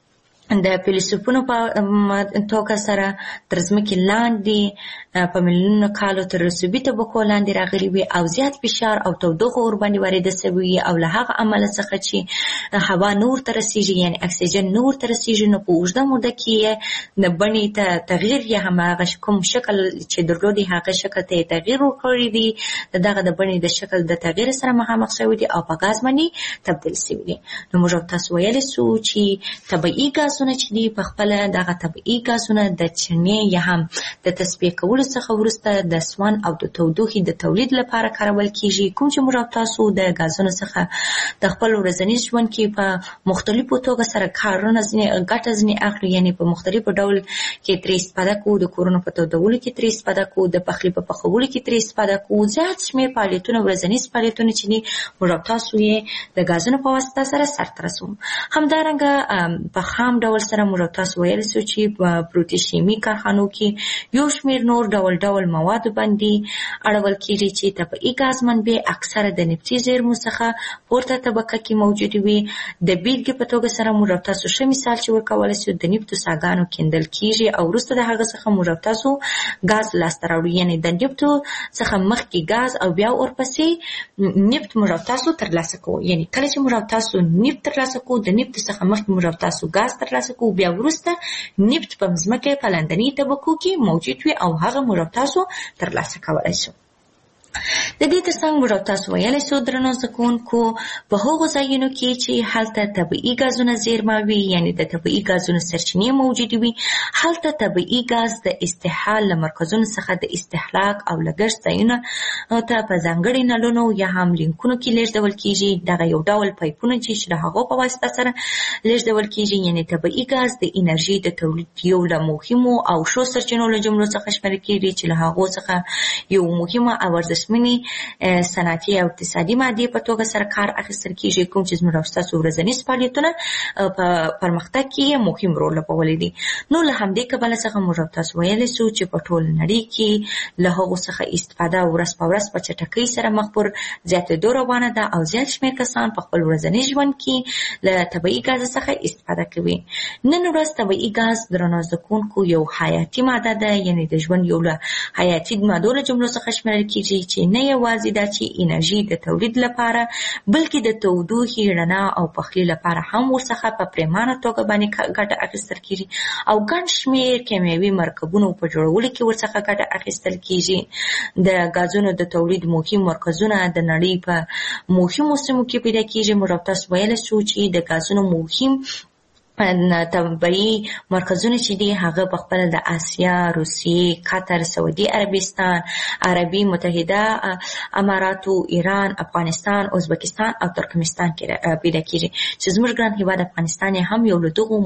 د فیلسوفونو په توګه سره تر ځمکې لاندې په میلیونونو کالو تر رسوبي طبقو لاندې راغلي وي او زیات فشار او تودوخه ورباندې وارده سوې وي او له هغه امله څخه چې هوا نه ورته رسېږي یعنې اکسیجن نه ورته رسېږي نو په اوږده موده کې یې د بڼې ته تغییر یا هماغه کوم شکل چې درلودي هغه شکل ته یې تغییر ورکړی دي د دغه د بڼې د شکل د تغییر سره مخامخ شوي دي او په ګاز باندې تبدیل شوي دي. نو موږ تاسو ویلی سو چې طبیعي ګازونه چې دي په خپله دغه طبیعي ګازونه د چڼې یا هم د تصفیه کولو څخه وروسته د سون او د تودوخې د تولید لپاره کارول کېږي، کوم چې موږ تاسو د ګازونو څخه د خپل ورځني ژوند کې په مختلفو توګه سره کارونه ګټه ځینې اخلو، یعنې په مختلفو ډول کې ترې استفاده کوو، د کورونو په تودولو کې ترې استفاده کوو، د پخلي په پخولو کې ترې استفاده کوو. زیات شمېر فعالیتونه ورځني فعالیتونه چې دي موږ تاسو یې د ګازونو په واسطه سره سرته رسوو. همدارنګه په خام ډول سره موږ تاسو ویلی سو چې په پروتیشیمي کارخانو کې یو شمېر نور ډول موادو باندې اړول کېږي چې طبیعي ګاز منبع اکثره د نفتي زیرمو څخه پورته طبقه کې موجود وي. د بېلګې په توګه سره موږ تاسو ښه مثال چې ورکولی سو د نفتو څاګانو کیندل کېږي او وروسته د هغه څخه موږ تاسو ګاز لاسته راوړو، یعنې د نفتو څخه مخکې ګاز او بیا ورپسې نفت موږ تاسو ترلاسه کوو. یعنې کله چې موږ تاسو نفت ترلاسه کوو د نفتو څخه مخکې موږ تاسو ګاز ترلاسه کوو، بیا وروسته نفت په ځمکې په لاندنۍ طبقو کې موجود وي او هغه موږ تاسو ترلاسه کولی شو. د دې ترڅنګ موږ تاسو ویلای شو درنو زکونکو په هغو ځایونو کې چې هلته طبیعي غازونه زیرمه وي یعنی د طبیعي غازونو سرچینې موجود وي هلته طبیعي غاز د استحال له مرکزونو څخه د استهلاک او لګښت ځایونه ته په ځانګړي نلونو یا هم لینکونو کې لیږدول کیږي. دغه یو ډول پایپونه چې د هغو په واسطه سره لیږدول کیږي یعنی طبیعي غاز د انرژي د تولید یو له مهمو او ښو سرچینو له جملو څخه شمېرل کیږي چې له هغو څخه یو مهمه او ارزښتمنې صنعتي او اقتصادي مادې په توګه سره کار اخیستل کیږي کوم چې زموږ ستاسو ورځنیز فعالیتونه په پرمختګ کې مهم رول لوبولی دي. نو له همدې کبله څخه موږ تاسو ویلی شو چې په ټول نړۍ کې له هغو څخه استفاده ورځ په ورځ په چټکۍ سره مخ پر زیاتېدو روانه ده او زیات شمېر کسان په خپل ورځني ژوند کې له طبیعي ګاز څخه استفاده کوي. نن ورځ طبیعي ګاز درنو زده کوونکو یو حیاتي ماده ده یعنی د ژوند یو له حیاتي مادو له جملو څخه شمېرل کیږي چې نه یوازې دا چې انرژي د تولید لپاره بلکې د تودوخې رڼا او پخلي لپاره هم ورڅخه په پریمانه توګه باندې ګټه اخیستل کیږي او ګڼ شمېر کیمیاوي مرکبونو په جوړولو کې ورڅخه ګټه اخیستل کیږي. د غازونو د تولید مهم مرکزونه د نړۍ په مهمو سیمو کې پیدا کیږي. موږ تاسو ویلی شو چې د غازونو مهم طبیعي مرکزونه چې دي هغه په خپل د آسیا، روسیې، قطر، سعودي عربستان، عربي متحده اماراتو، ایران، افغانستان، ازبکستان او ترکمنستان کې پیدا کیږي چې زموږ ګران هیواد افغانستان هم یو له دغو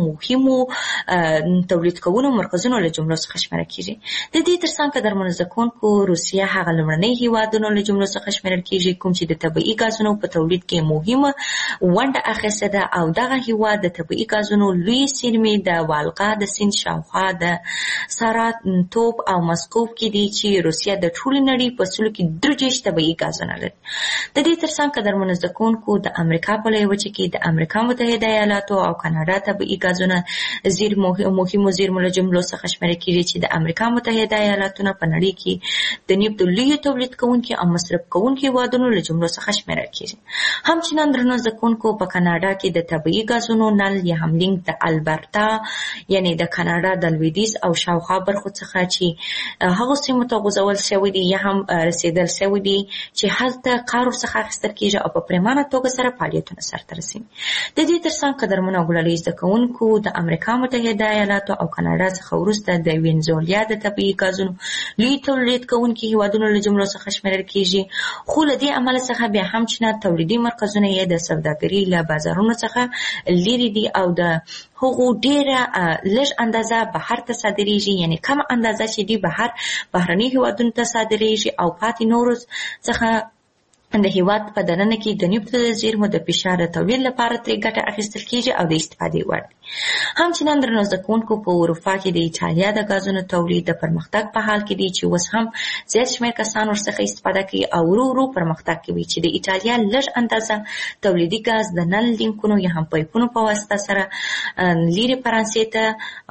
مهمو تولید کوونکو مرکزونو له جملو څخه شمېرل کیږي. د دې ترڅنګ قدرمنو زده کوونکو روسیه هغه لومړنی هیوادونو له جملو څخه شمېرل کیږي کوم چې د طبیعي غازونو په تولید کې مهمه ونډه اخیسته ده او دغه هیواد د طبیعي غازونو لوی سیمې د والغا د سیند شاوخوا د ساراتوپ او مسکوف کې دي چې روسیه د ټولې نړۍ په سلو کې 33 طبیعي غازونه لري. د دې ترڅنګ قدرمنو زده کوونکو د امریکا په لویه وچه کې د امریکا متحده ایالاتو او کاناډا طبیعي غازونه مهمو زیرمو له جملو څخه شمېرل کیږي چې د امریکا متحده ایالاتونه په نړۍ کې د نفت لوی تولید کوونکي او مصرف کوونکي هیوادونو له جملو څخه شمېرل کیږي. همچنان درنو زده کوونکو په کاناډا کې د طبیعي غازونو نل یا هم د البرتا یعنی د کاناډا د لویدیځ او شاوخوا برخو څخه چې هغو سیمو ته غځول شوي دي یا هم رسېدل شوي دي چې هلته کار ورڅخه اخیستل کیږي او په پریمانه توګه سره فعالیتونه سرته رسوي. د دې ترڅنګ قدرمنو ګلالي زده کوونکو د امریکا متحده ایالاتو او کاناډا څخه وروسته د وینزویلا د طبیعي غازونو لوی تولید کوونکي هیوادونو له جملو څخه شمېرل کیږي خو له دې عمله څخه بیا هم چې تولیدي مرکزونه یې د سوداګرۍ له بازارونو څخه لرې دي او د هغو ډیره لږ اندازه بهر ته صادریږي یعنی کم اندازه چې دی بهرني هیوادونو ته صادریږي او پاتې نورو څخه د هیواد په دننه کې د نفت د زیرمو د فشار تولید لپاره ترې ګټه اخیستل کیږي او د استفادې وړ دي. همچنان درنو زده کوونکو په اروپا کې د ایټالیا د غازونو تولید د پرمختګ په حال کې دی چې اوس هم زیات شمېر کسان ورڅخه استفاده کوي او ورو پرمختګ کوي چې د ایټالیا لږ اندازه تولیدي غاز د نل لینکونو یا هم پایپونو په واسطه سره لیرې فرانسې ته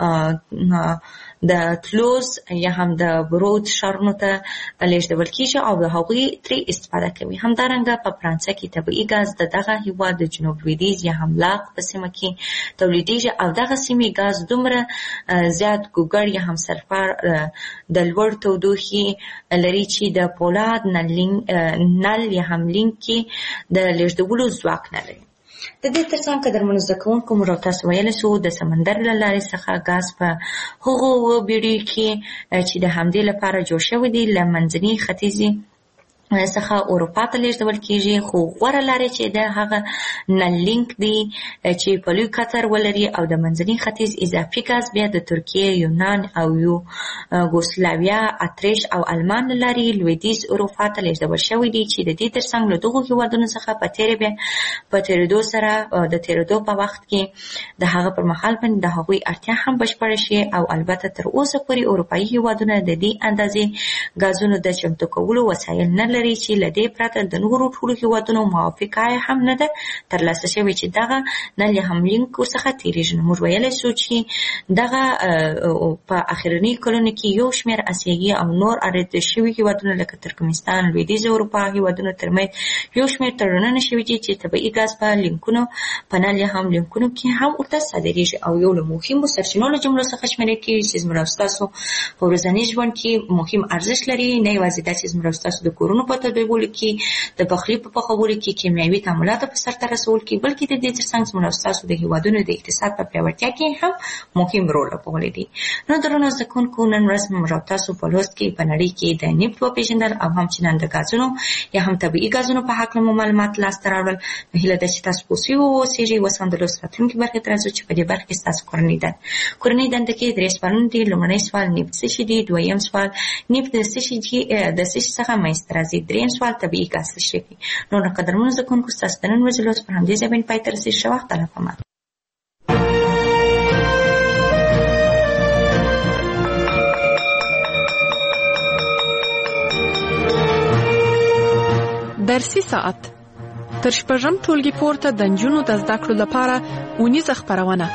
د تلوز یا هم د برود ښارونو ته لیږدول کیږي او د هغوی ترې استفاده کوي. همدارنګه په فرانسه کې طبیعي غاز د دغه هیواد د جنوب لویدیځ یا هم لاق په سیمه کې تولیدیږي او دغه سیمې غاز دومره زیات ګوګړ یا هم سلفر د لوړ تودوخې لري چې د پولاد نل یا هم لینک کې د لیږدولو ځواک نه لري. د دې ترڅنګ قدرمنو زده کوونکو موږ تاسو ویلی شو د سمندر له لارې څخه غاز په هغو بیړیو کې چې د همدې لپاره جوړ شوي دي له منځني ختیځې څخه اروپا ته لیږدول کیږي خو غوره لارې چې د هغه نل لینک دی چې په لوی قطر ولري او د منځني ختیځ اضافي غاز بیا د ترکیې، یونان او یوګوسلاویا، اتریش او المان له لارې لویدیځ اروپا ته لیږدول شوي دي چې د دې ترڅنګ له دغو هیوادونو څخه په تېرېدو سره د تېرېدو په وخت کې د هغه پر مهال باندې د هغوی اړتیا هم بشپړه شي او البته تر اوسه پورې اروپایي هیوادونه د دې اندازې غازونو د چمتو کولو وسایل نه لري چې له دې پرته د نورو ټولو هیوادونو موافقه هم نه ده ترلاسه شوې چې دغه نل یا هم لینک ورڅخه تېرېږي. نو موږ ویلی شو چې دغه په اخرني کلونو کې یو شمېر اسیایي او نور اړیدل شوي هیوادونه لکه ترکمنستان، لویدیځ اروپا هیوادونو ترمنځ یو شمېر تړونونه شوي دي چې طبیعي غاز په لینکونو په نل یا هم لینکونو کې هم ورته صادریږي او یو له مهمو سرچینو له جملو څخه شمېرل کېږي چې زموږ او ستاسو په ورځني ژوند کې مهم ارزښت لري. نه یوازې دا چې زموږ او ستاسو د کورونو په تداویولو کې، د پخلي په پخولو کې، کیمیاوي تعاملاتو په سرته رسولو کې، بلکې د دې ترڅنګ زموږ او ستاسو د هیوادونو د اقتصاد په پیاوړتیا کې هم مهم رول لوبولی دی. نو درنو زده کوونکو، نن ورځ موږ او تاسو په لوست کې په نړۍ کې د نفت وپېژندل او همچنان د ګازونو یا هم طبیعي ګازونو په هکله مو معلومات لاسته راوړل. نو هیله ده چې تاسو پوه سوي واوسېږئ. اوس هم د لوست راتلونکي برخې ته راځو چې په دې برخه کې ستاسو کورنۍ دنده کې 3 سوالونه دي. لومړنی سوال نفت څه شی دی، دویم سوال نفت د څه شي څخه منځته راځي، دریم سوال طبیعي ګاز څه شی دی. نو قدرمنو زده کوونکو، ستاسو د نن ورځې لوست پر همدې ځای باندې پای ته رسېږي. ښه وخت. الله پامان. درسي ساعت تر شپږم ټولګي پورته د نجونو د زده کړو لپاره اونیزه خپرونه.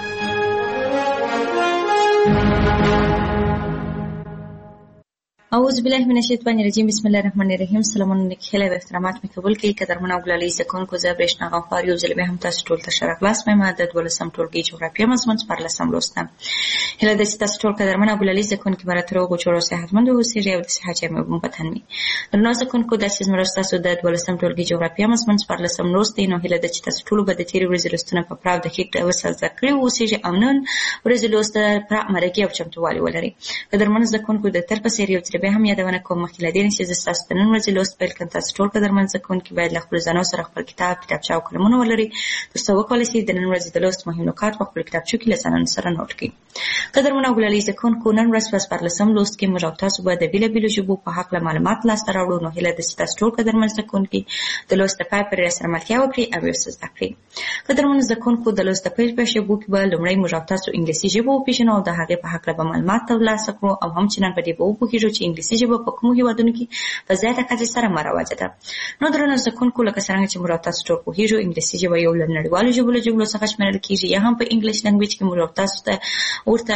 اعوذ بالله من الشیطان الرجیم. بسم الله الرحمن الرحیم. سلامونه نیکهیله و احترامات می قبول کړئ. قدرمنو اوګلالي زده کوونکو، زه برېښنا غفار یو ځل بیا هم تاسو ټول ته ښه راغلاست. مې د 12م ټولګي جغرافیه مضمون 14 لوستم. هیله ده چې تاسو ټول قدرمنو اوګلالي زده کوونکي به راته روغ او جوړ او صحتمند اوسئ او د صحت جامې مو په تن وي. درنو زده کوونکو، داسې زموږ تاسو د 12م ټولګي جغرافیه مضمون 14 لوست دی. نو هیله ده چې تاسو ټول به د تیرې ورځې لوستونه په پراو دقیق ډول زده کړي اوسئ او نن ورځې لوست پر مرګي او چمتووالی ولري. قدرمنو زده کوونکو، د تر په څیر یو ځل بیا هم یادونه کوم مخکې له دې چې تاسو د نن ورځې لوست پیل کړئ. تاسو ټول قدرمن زده کوونکي باید له خپلو ځانونو سره خپل کتاب، کتابچه او قلمونه ولرئ ترڅو وکولای شئ د نن ورځې د لوست مهم نکات په خپلو کتابچو کې له ځانونو سره نوټ کړئ. قدرمنو اوګلالي زده کوونکو، نن ورځ په 14م لوست کې موږ او تاسو به د بېلابېلو ژبو په هکله معلومات لاسته راوړو. نو هیله ده چې تاسو ټول قدرمن زده کوونکي د لوست د پای پورې راسره ملتیا وکړئ او یو څه زده کړئ. قدرمنو زده کوونکو، د لوست د پیل په ژبو کې به لومړی موږ او تاسو انګلیسي ژبه وپېژنو او د هغې په هکله به معلومات ترلاسه کړو او همچنان په دې به وپوهېږو چې انګلیسي ژبه په کومو هېوادونو کې په زیاته کچه سره مروجه ده. نو درنو زده کوونکو، لکه څرنګه چې موږ او تاسو ټول پوهېږو، انګلیسي ژبه یو له نړیوالو ژبو له جملو څخه شمېرل کېږي، یا هم په انګلیش لنګویج کې موږ او تاسو ته ورته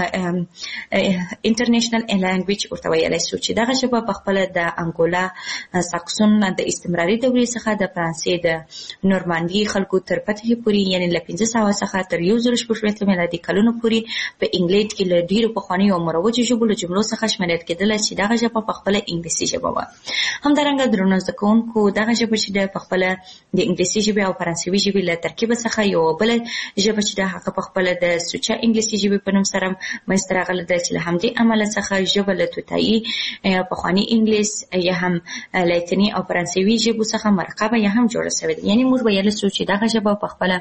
انټرنیشنل لنګویج ورته ویلی شو، چې دغه ژبه په خپله د انګولا ساکسون د استمراري دورې څخه د فرانسې د نورماندي خلکو تر فتحې پورې، یعنې له 1500 څخه تر 1060 میلادي کلونو پورې په انګلند کې له ډېرو پخوانیو او مروجو ژبو له جملو څخه شمېرل کېدله، چې دغه ژبه په خپله انګلیسي ژبه وه. همدارنګه درنو زده کوونکو، دغه ژبه چې ده په خپله د انګلیسي ژبې او فرانسوي ژبې له ترکیبه څخه یوه بله ژبه چې ده هغه په خپله د سوچه انګلیسي ژبې په نوم سره منځته راغله ده، چې له همدې امله څخه ژبه له توتایي پخواني انګلیس یا هم لاتیني او فرانسوي ژبو څخه مرکبه یا هم جوړه شوې ده. یعنې موږ ویلی شو چې دغه ژبه په خپله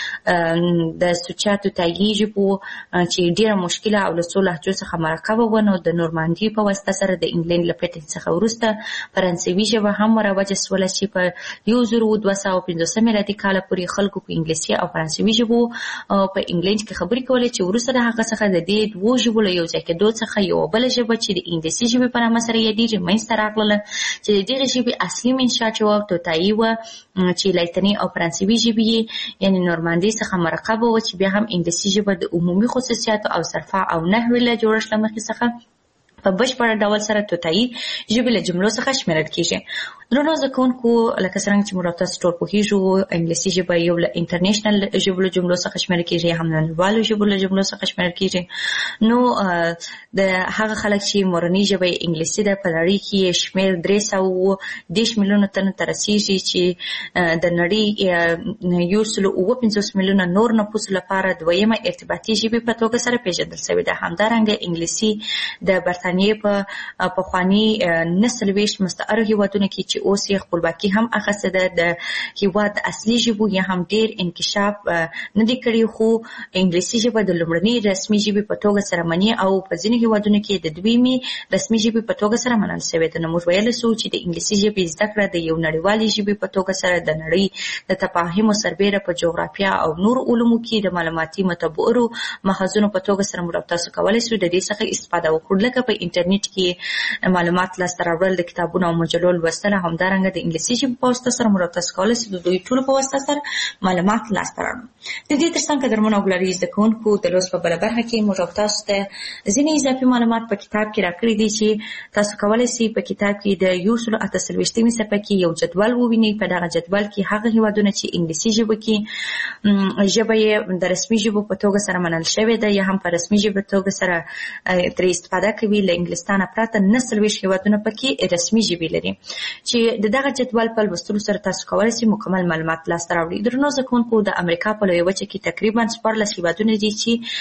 د سوچه توتایي ژبو چې ډېره مشکله او له څو لهجو څخه مرکبه وه، نو د نورماندي په واسطه سره د انګلند له فتحې څخه وروسته فرانسوي ژبه هم مروجه شوله، چې په 1250 میلادي کاله پورې خلکو په انګلیسي او فرانسوي ژبو په انګلند کې خبرې کولې، چې وروسته د هغه څخه د دې دوو ژبو له یو ځای کېدو څخه یوه بله ژبه چې د انګلیسي ژبې په نامه سره یادېږي منځته راغله، چې د دغې ژبې اصلي منشا چې وه توتایي وه، چې لاتیني او فرانسوي ژبې یې یعنې نورماندي څخه مرکبه وه، چې بیا هم انګلیسي ژبه د عمومي خصوصیاتو او صرفه او نحوې له جوړښت له مخې څخه په بشپړ ډول سره توتایي ژبې له جملو څخه شمېرل کېږي. درنو زده کوونکو، لکه څرنګه چې موږ تاسو ټول پوهېږو، انګلیسي ژبه یو له انټرنیشنل ژبو له جملو څخه شمېرل کېږي، هم له نړیوالو ژبو له جملو څخه شمېرل کېږي. نو د هغه خلک چې مورنۍ ژبه یې انګلیسي ده، په نړۍ کې یې شمېر 310 میلیونو تنو ته رسېږي، چې د نړۍ 150 میلیونه نور نفوسو لپاره دویمه ارتباطي ژبې په توګه سره پېژندل شوې ده. همدارنګه انګلیسي د برتانیې په پخواني 29 مستعرو هېوادونو کې چې اوس یې خپلواکي هم اخیستې ده، د هېواد د اصلي ژبو یې هم ډېر انکشاف نه دی کړی، خو انګلیسي ژبه د لومړنۍ رسمي ژبې په توګه سره مني او په ځینو هېوادونو کې د دویمې رسمي ژبې په توګه سره منل شوې ده. نو موږ ویلی شو چې د انګلیسي ژبې زده کړه د یو نړیوالې ژبې په توګه سره د نړۍ د تفاهمو سربېره په جغرافیه او نور علومو کې د معلوماتي مطبعو محاذونو په توګه سره موږ تاسو کولی شو د دې څخه استفاده وکړو، لکه په انټرنیټ کې معلومات لاسته راوړل، د کتابونو او مجلو لوستل، همدارنګه د انګلیسي ژبې په واسطه سره موږ تاسو کولی شو د دوی ټولو په واسطه سره معلومات لاسته راوړو. د دې ترڅنګ قدرمنو اوګلالي زده کوونکو، د لوست په بله برخه کې موږ تاسو ته ځینې اضافي معلومات په کتاب کې راکړي دي، چې تاسو کولی شئ په کتاب کې د 148 صفحه کې یو جدول ووینئ. په دغه جدول کې هغه هېوادونه چې انګلیسي ژبه کې ژبه یې د رسمي ژبو په توګه سره منل شوې ده، یا هم په رسمي ژبه توګه سره ترې استفاده کوي، له انګلستانه پرته 29 هېوادونه پکې رسمي ژبې لري، چې چې د دغه جدول په لوستلو سره تاسو کولی شئ مکمل معلومات لاسته راوړئ. درنو زده کوونکو، د امریکا په لویه وچه کې تقریبا 14 هیوادونه دي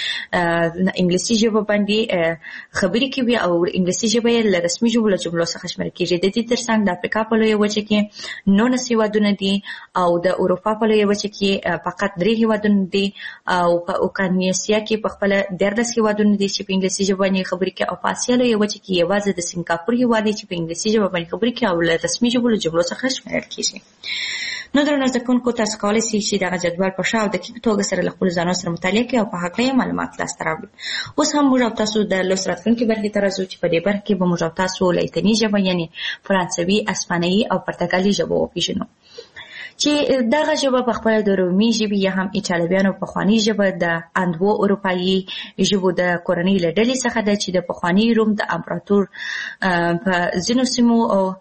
چې انګلیسي ژبه باندې خبرې کوي او انګلیسي ژبه یې له رسمي ژبو له جملو څخه شمیرل کېږي. د دې ترڅنګ د افریقا په لویه وچه کې 19 هیوادونه دي او د اروپا په لویه وچه کې فقط 3 هیوادونه دي او په اوقیانوسیا کې په خپل 13 هیوادونه دي چې په انګلیسي ژبه باندې خبرې کوي او په اسیا لویه وچه کې یوازې د سنگاپور هیواد دی چې په انګلیسي ژبه باندې خبرې کوي او له رسمي ژبو له جملو څخه شمیرل کېږي. نو درنو زده کوونکو، تاسو کولی شئ چې دغه جدول په ښه او دقیق توګه سره له خپلو ځانونو سره مطالعه کړئ او په هکله یې معلومات لاسته راوړئ. اوس هم موږ او تاسو د لوست راتلونکي برخې ته راځو چې په دې برخه کې به موږ او تاسو لیتني ژبه یعنې فرانسوي، اسپانیي او پرتګالي ژبه وپېژنو چې دغه ژبه په خپله د رومي ژبې یا هم ایټالویانو پخوانۍ ژبه د اندوو اروپایي ژبو د کورنۍ له ډلې څخه ده چې د پخواني روم د امپراتور په ځینو سیمو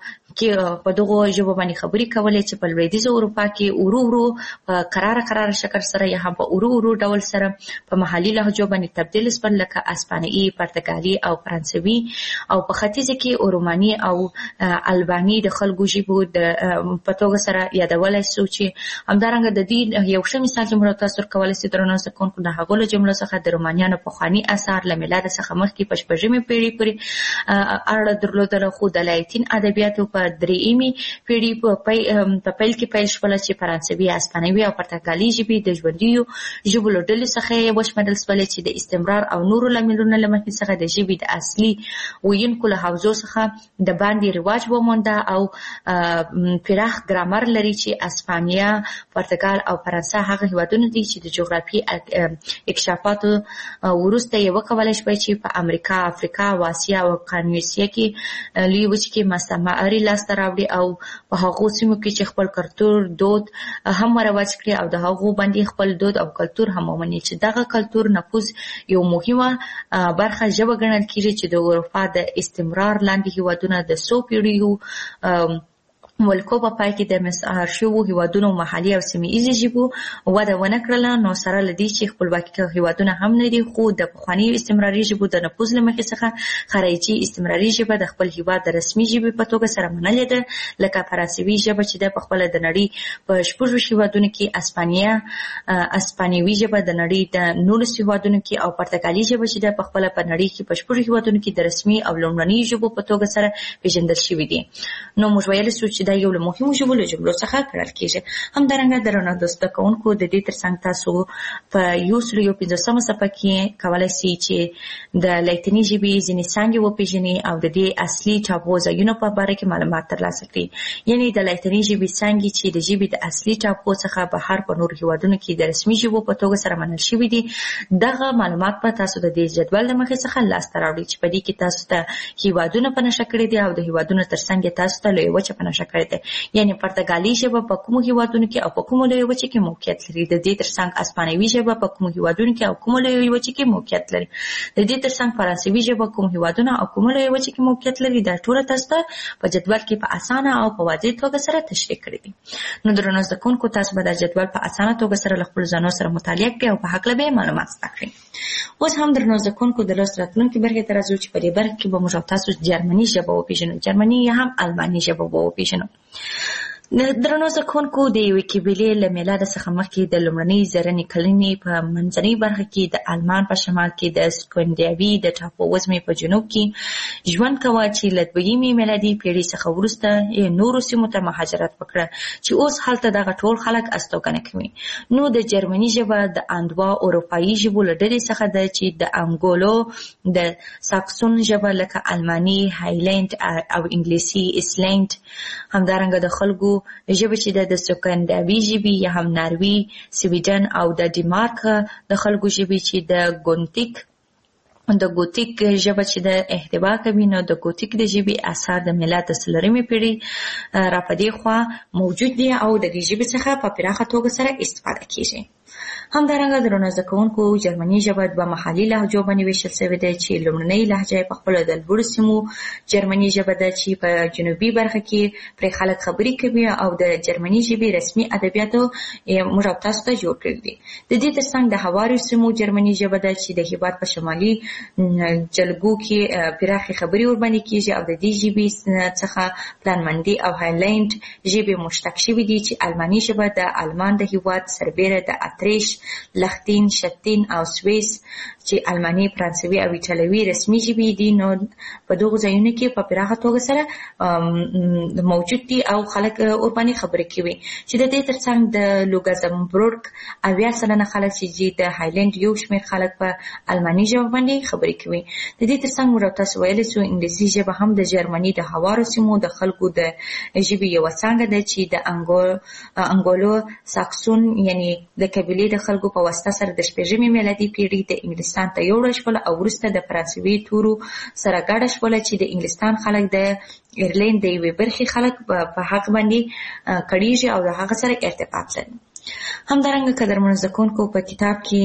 کې په دغو ژبو باندې خبرې کولې چې په لویدیځه اروپا کې ورو ورو په قراره شکل سره یا هم په ورو ډول سره په محلي لهجو باندې تبدیل شول، لکه اسپانیي، پرتګالي او فرانسوي، او په ختیځ کې روماني او الباني د خلکو ژبو د په توګه سره یادولی شو چې همدارنګه د دې یو ښه مثال چې موږ تاسو کولی شئ درنو زده کوونکو د هغو له جملو څخه د رومانیانو پخواني اثار له میلاد څخه مخکې په 6مې پیړۍ پورې اړه درلودله، خو د لاتین ادبیاتو په 3مې پیړۍ په پیل کې پیل شوله چې فرانسوي، اسپانوي او پرتګالي ژبې د ژوندیو ژبو له ډلې څخه یې وشمېرل شولې چې د استمرار او نورو لاملونو له مخې څخه د ژبې د اصلي ویونکو له حوزو څخه د باندې رواج ومونده او پراخ ګرامر لري چې اسپانیا، پرتګال او فرانسه هغه هیوادونه دي چې د جغرافیې اکتشافاتو وروسته یې وکولی شوی چې په امریکا، افریقا او اسیا او اوقیانوسیا کې لویې وچې کې مستعمري لاسته راوړي او په هغو سیمو کې چې خپل کلتور دود هم رواج کړي او د هغو باندې خپل دود او کلتور هم ومني چې دغه کلتور نفوذ یو مهمه برخه ژبه ګڼل کېږي چې د اروپا د استمرار لاندې هیوادونه د 100 پیړیو ملکو په پای کې د مسعار شوو هیوادونو محلي او سیمه ایزي ژبو وده ونه کړله. نو سره له دې چې خپلواکي هیوادونه هم نه دي، خو د پخواني استمراري ژبو د نفوذ له مخې څخه خارجي استمراري ژبه د خپل هیواد د رسمي ژبې په توګه سره منلې ده، لکه فرانسوي ژبه چې د خپل د نړۍ په 6 هیوادونو کې، اسپانیوي ژبه د نړۍ د 19 هیوادونو کې او پرتګالي ژبه چې د خپل په نړۍ کې په 6 هیوادونو کې د رسمي او لومړنۍ ژبو په توګه سره پیژندل شوې دي. نو موږ ویلی شو چې دا یو له مهمو ژبو له جملو څخه ګڼل کېږي. همدارنګه درنو دوستو کوونکو، د دې ترڅنګ تاسو په 150 صفحه کې کولی شئ چې د لیتني ژبې ځینې څانګې وپېژنئ او د دې اصلي ټاپو ځایونو په باره کې معلومات ترلاسه کړئ. یعنې د لیتني ژبې څانګې چې د ژبې د اصلي ټاپو څخه بهر په نورو هیوادونو کې د رسمي ژبو په توګه سره منل شوي دي، دغه معلومات به تاسو د دې جدول له مخې څخه لاسته راوړئ چې په دې کې تاسو ته هیوادونه په نښه کړي دي او د هیوادونو ترڅنګ تاسو ته لویه وچه په نښه کړې ده. یعنی پرتګالي ژبه په کومو هیوادونو کې او په کومو لویو وچو کې موقعیت لري، د دې ترڅنګ اسپانوي ژبه په کومو هیوادونو کې او کومو لویو وچو کې موقعیت لري، د دې ترڅنګ فرانسوي ژبه کوم هیوادونه او کومو لویو وچو کې موقعیت لري. دا ټول تاسو ته په جدول کې په اسانه او په واضح توګه سره تشریح کړی دي. نو درنو زده کوونکو، تاسو به دا جدول په اسانه توګه سره له خپلو ځانونو سره مطالعه کړئ او په هکله به معلومات زده کړئ. اوس هم درنو زده کوونکو، د لوست راتلونکي برخې ته راځو چې په دې برخه کې به موږ تاسو جرمني ژبه وپېژنو، جرمني یا هم الماني ژبه وپېژنو. درنو زده کوونکو، د یوې قبیلې له میلاده څخه مخکې د لومړنۍ زرینې کلنې په منځنۍ برخه کې د آلمان په شمال کې د سکاندیناوي د ټاپو وزمې په جنوب کې ژوند کوه، چې له 2مې میلادي پیړۍ څخه وروسته نورو سیمو ته مهاجرت وکړه چې اوس هلته دغه ټول خلک استوګنه کوي. نو د جرمني ژبه د اندوا اروپایي ژبو له ډلې څخه ده چې د انګولو د ساکسون ژبه لکه الماني، هایلند او انګلیسي ایسلند، همدارنګه د خلکو ژبه چې د سکاندیناوي ژبې یا هم ناروی، سویډن او د ډنمارک د خلکو ژبې چې د ګوتیک ژبه چې د احتوا کوي. نو د ګوتیک د ژبې اثار د میلاد د 4مې پیړۍ را په دې خوا موجود دي او د دې ژبې څخه په پراخه توګه سره استفاده کیږي. همدارنګه درنو زده کوونکو جرمني ژبه دوه محلي لهجو باندې ویشل شوې ده چې لومړنۍ لهجه په خپل د لوړو سیمو جرمني ژبه ده چې په جنوبي برخه کې پر خلک خبرې کوي او د جرمني ژبې رسمي ادبیاتو موږ تاسو ته جوړ کړی دي. د دې ترڅنګ د هوارو سیمو جرمني ژبه ده چې د هیواد په شمالي جلګو کې پراخه خبرې ور باندې کیږي او د دې ژبې څخه پلانمندي او هایلند ژبې مشتق شوې دي چې الماني ژبه د آلمان د هیواد سربېره د اتریش، لختین، شتین او سویس چې الماني، فرانسوي او ایټالوي رسمي ژبې دي. نو په دغه ځایونو کې په پراخه توګه سره موجود دي او خلک اور باندې خبرې کوي چې د دې ترڅنګ د لوګزمبورګ 80% خلک چې د هایلند یو شمېر خلک په الماني ژبه باندې خبرې کوي. د دې ترڅنګ موږ تاسو ویلې چې انګلیسي ژبه هم د جرمني د هوارو سیمو د خلکو د ژبې یو څنګه ده چې د انګولو ساکسون یعنی د قبیلې د خلکو په واسطه سره د 15 میلادي پیړۍ د انګلستان ته یوړل شول او وروسته د فرانسوي تورو سره ګډه شول چې د انګلستان خلک د ایرلند د یوې برخې خلک په حق باندې کړيږي او د هغه سره ارتباط لري. همدارنګه قدرمنو زده کوونکو په کتاب کې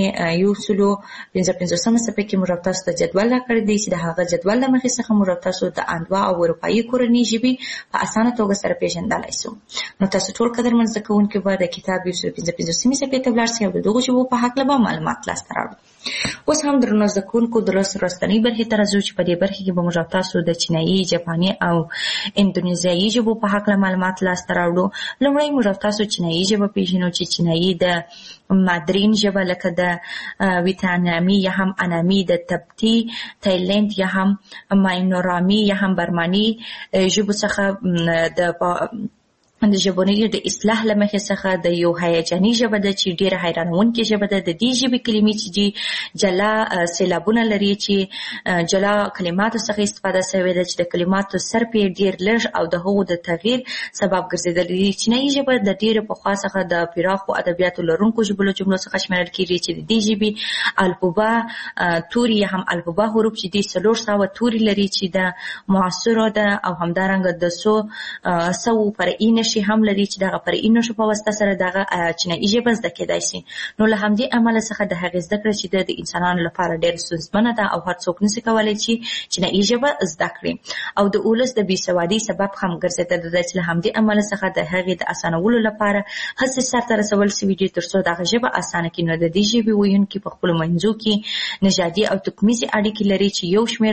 155 صفحه کې موږ تاسو ته جدول راکړی دی چې د هغه جدول له مخې څخه موږ تاسو د انواع او اروپאי کورنۍ ژبې په اسانه توګه سره پیژندلای شو. نو تاسو ټول قدرمن زده کوونکو به د کتاب 155 صفحه ته ولاړ شئ او دغه ژبو په حق له معلومات لاسته راوړئ. اوس هم درنو زده کوونکو د راستنی برخې ته راځو چې په دې برخه کې به موږ تاسو د چینایي، جاپاني او اندونیزیایي ژبو په حق له معلومات لاسته راوړو. لومړی موږ تاسو چینایي ژبه پیژنو چې چینایي د مادرین ژبه لکه د ویتنامي یا هم انامي، د تبتي، تایلند یا هم ماینورامي یا هم برماني ژبو څخه د ژبونی د اصلاح لمخې څخه د یو هیجاني ژبه ده چې ډیره حیرانونکې ژبه ده. د دې ژبې کلمې چې دي جلا سیلابونه لري چې جلا کلماتو څخه استفاده شوې ده چې د کلماتو صرف ډیر لږ او د هغو د تغییر سبب ګرځېدلې دي. چینایي ژبه د ډیره پخوا څخه د پراخو ادبیاتو لرونکو ژبو له جملو څخه شمیرل کېږي چې د دې ژبې الفبا توري یا هم الفبا حروف چې دي 400 توري لري چې د معاصره ده او همدارنګه د 100 فرعي شي هم لري چې دغه فرعي نشو په واسطه سره دغه چینایي ژبه زده کېدای شي. نو له همدې عمله څخه د هغې زده کړه چې د انسانانو لپاره ډېر ستونزمنه ده او هر څوک نشي کولی چې چینایي ژبه زده کړي او د اولس د بېسوادۍ سبب هم ګرځېدلی دی چې له همدې عمله څخه د هغې د اسانولو لپاره هڅې سرته رسول شوي دي تر څو دغه ژبه اسانه کړي. نو د دې ژبې ویونکي په خپلو منځو کې نژادي او توکمیزې اړیکې لري چې یو شمېر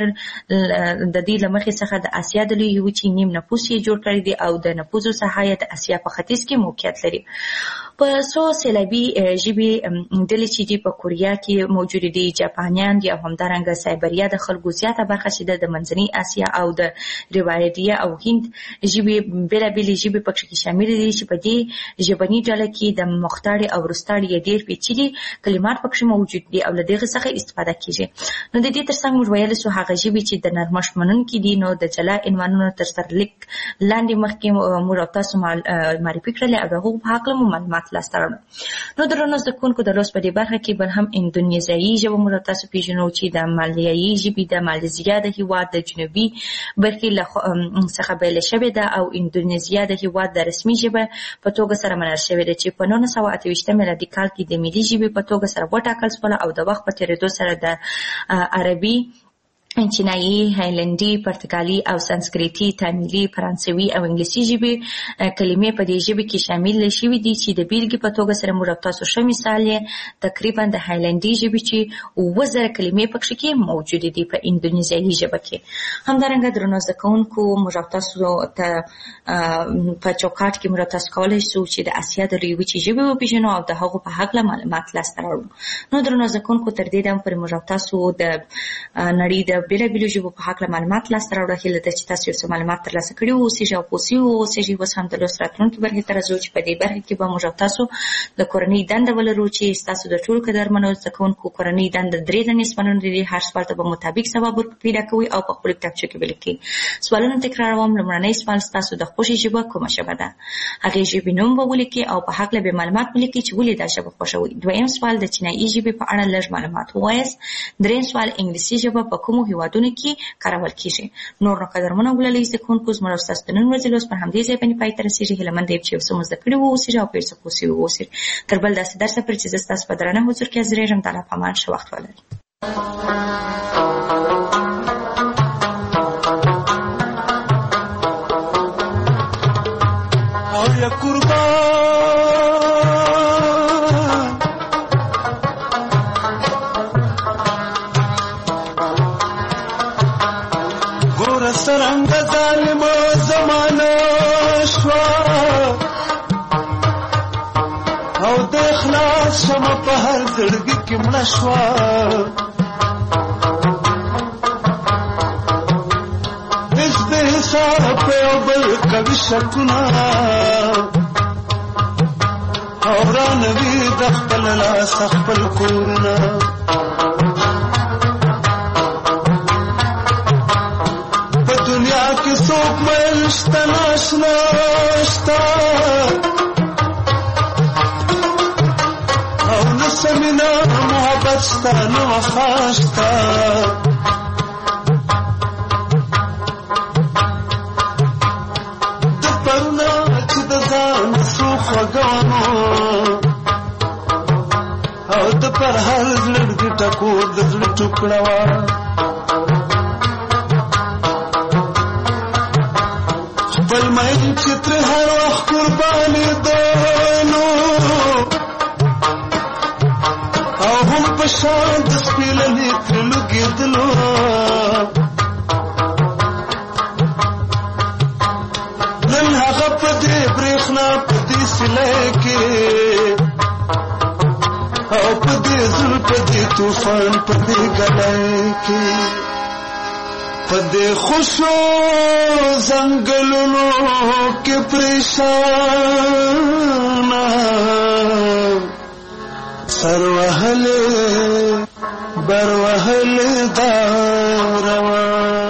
د دې له مخې څخه د اسیا د لویې وچې نیم نفوس یې جوړ کړی دی او د نفوسو ساحه د اسیا په ختیځ کې موقعیت لري. په څو سیلابي ژبې ډلې چې دي په کوریا کې موجود دي، جاپانیان دي او همدارنګه سایبریا د خلکو زیاته برخه چې د منځنۍ اسیا او د روایدیه او هند ژبې بېلابېلې ژبې پکې کې شامل دي چې په دې ژبني ډله کې د مختاړي او وروستاړي ډېر پیچلي کلمات پکې موجود دي او له دغه څخه استفاده کیږي. نو د دې ترڅنګ موږ ویلی شو هغه ژبې چې د نرمښت منونکي دي نو د جلا عنوانونو تر سرلیک لاندې مخکې موږ تاسو معرفي کړلې او د هغو په هکله مو معلومات لاسته راوړل. نو درنو زده کوونکو د لوست په دې برخه کې بل هم اندونیزیایي ژبه موږ تاسو پیژنو چې د مالیایي ژبې د مالیزیا د هېواد د جنوبي برخې څخه بیله شوې ده او اندونیزیا د هېواد د رسمي ژبه په توګه سره منل شوې ده چې په 1928 میلادي کال کې د ملي ژبې په توګه سره وټاکل شوله او د وخت په تېرېدو سره د عربي، چینایي، هایلندي، پرتګالي او سانسکریتي، تامیلي، فرانسوي او انګلیسي ژبې کلمې په دې ژبې کې شامل شوي دي چې د بیلګې په توګه سره موږ تاسو ښه مثال یې تقریبا د هایلندي ژبې چې 9000 کلمې پکې کې موجودې دي په اندونیزیایي ژبه کې. همدارنګه درنو زده کوونکو موږ تاسو ته په چوکاټ کې موږ تاسو کولی شو چې د اسیا د لویې وچې ژبې وپېژنو او د هغو په هکله معلومات لاسته راوړو. نو درنو زده کوونکو تر دې دمه پورې موږ تاسو د نړۍ د بېلابېلو ژبو په هکله معلومات لاسته راوړه. هیله ده چې تاسو یو څه معلومات ترلاسه کړي واوسئ او پوه شوي واوسئ. اوس هم د لوست راتلونکي برخې ته راځو چې په دې برخه کې به موږ تاسو د کورنۍ دنده ولرو چې ستاسو د ټولو قدرمنو زده کوونکو کورنۍ دنده 3 دندې سوالونه دي. هر سوال ته به مطابق ځواب پیدا کوئ او په خپلو کتابچو کې به لیکئ. سوالونه تکراروم. لومړنی سوال ستاسو د خوښې ژبه کومه ژبه ده؟ هغې ژبې نوم به ولیکئ او په هکله به معلومات ولیکئ چې ولې دا ژبه خوښوئ. دویم سوال د چینایي ژبې په اړه لږ معلومات ووایاست. دریم سوال انګلیسي ژبه په کومو هیوادونو کې کارول کیږي. نور نو قدرمنو ولولي زکونکو زموږ استاد پنن ورځ لوس پر همدې ځای باندې پای تر رسیدي هلمند دی چې وسو مزه کړو او سیجا په څه پوسی ووسي تر بل داسې درس پر چې زستاس په درنه حضور کې حاضر یم. تعالی پامان شو وخت ولري. او یا قربان ګور سرنګ ظالم زمانہ شوا او د اخلاص شمه په هر زړګي کې مړه شوا. هیڅ د حساب په یو بل کوي شکونه او رانوي د خپل لاس خپل کورونه. په دنیا کې څوک میل شته ناشنا شته سمینا محبت شتا نو وفا شتا. د پرونا چې د ځان سو خوږانو او د پر هر زړګي ټکور د زړه ټوکړه وه. خپل مین چې تر هر وخت قرباني دونو شان د سپیلنې تر لګېدلو. نن هغه په دې برېښنا په دې سیلۍ کې او په دې زړه په دې طوفان په دې ګلۍ کې په دې خوشو ځنګلونو کې پریشانه سر وهل بر وهل دا روان.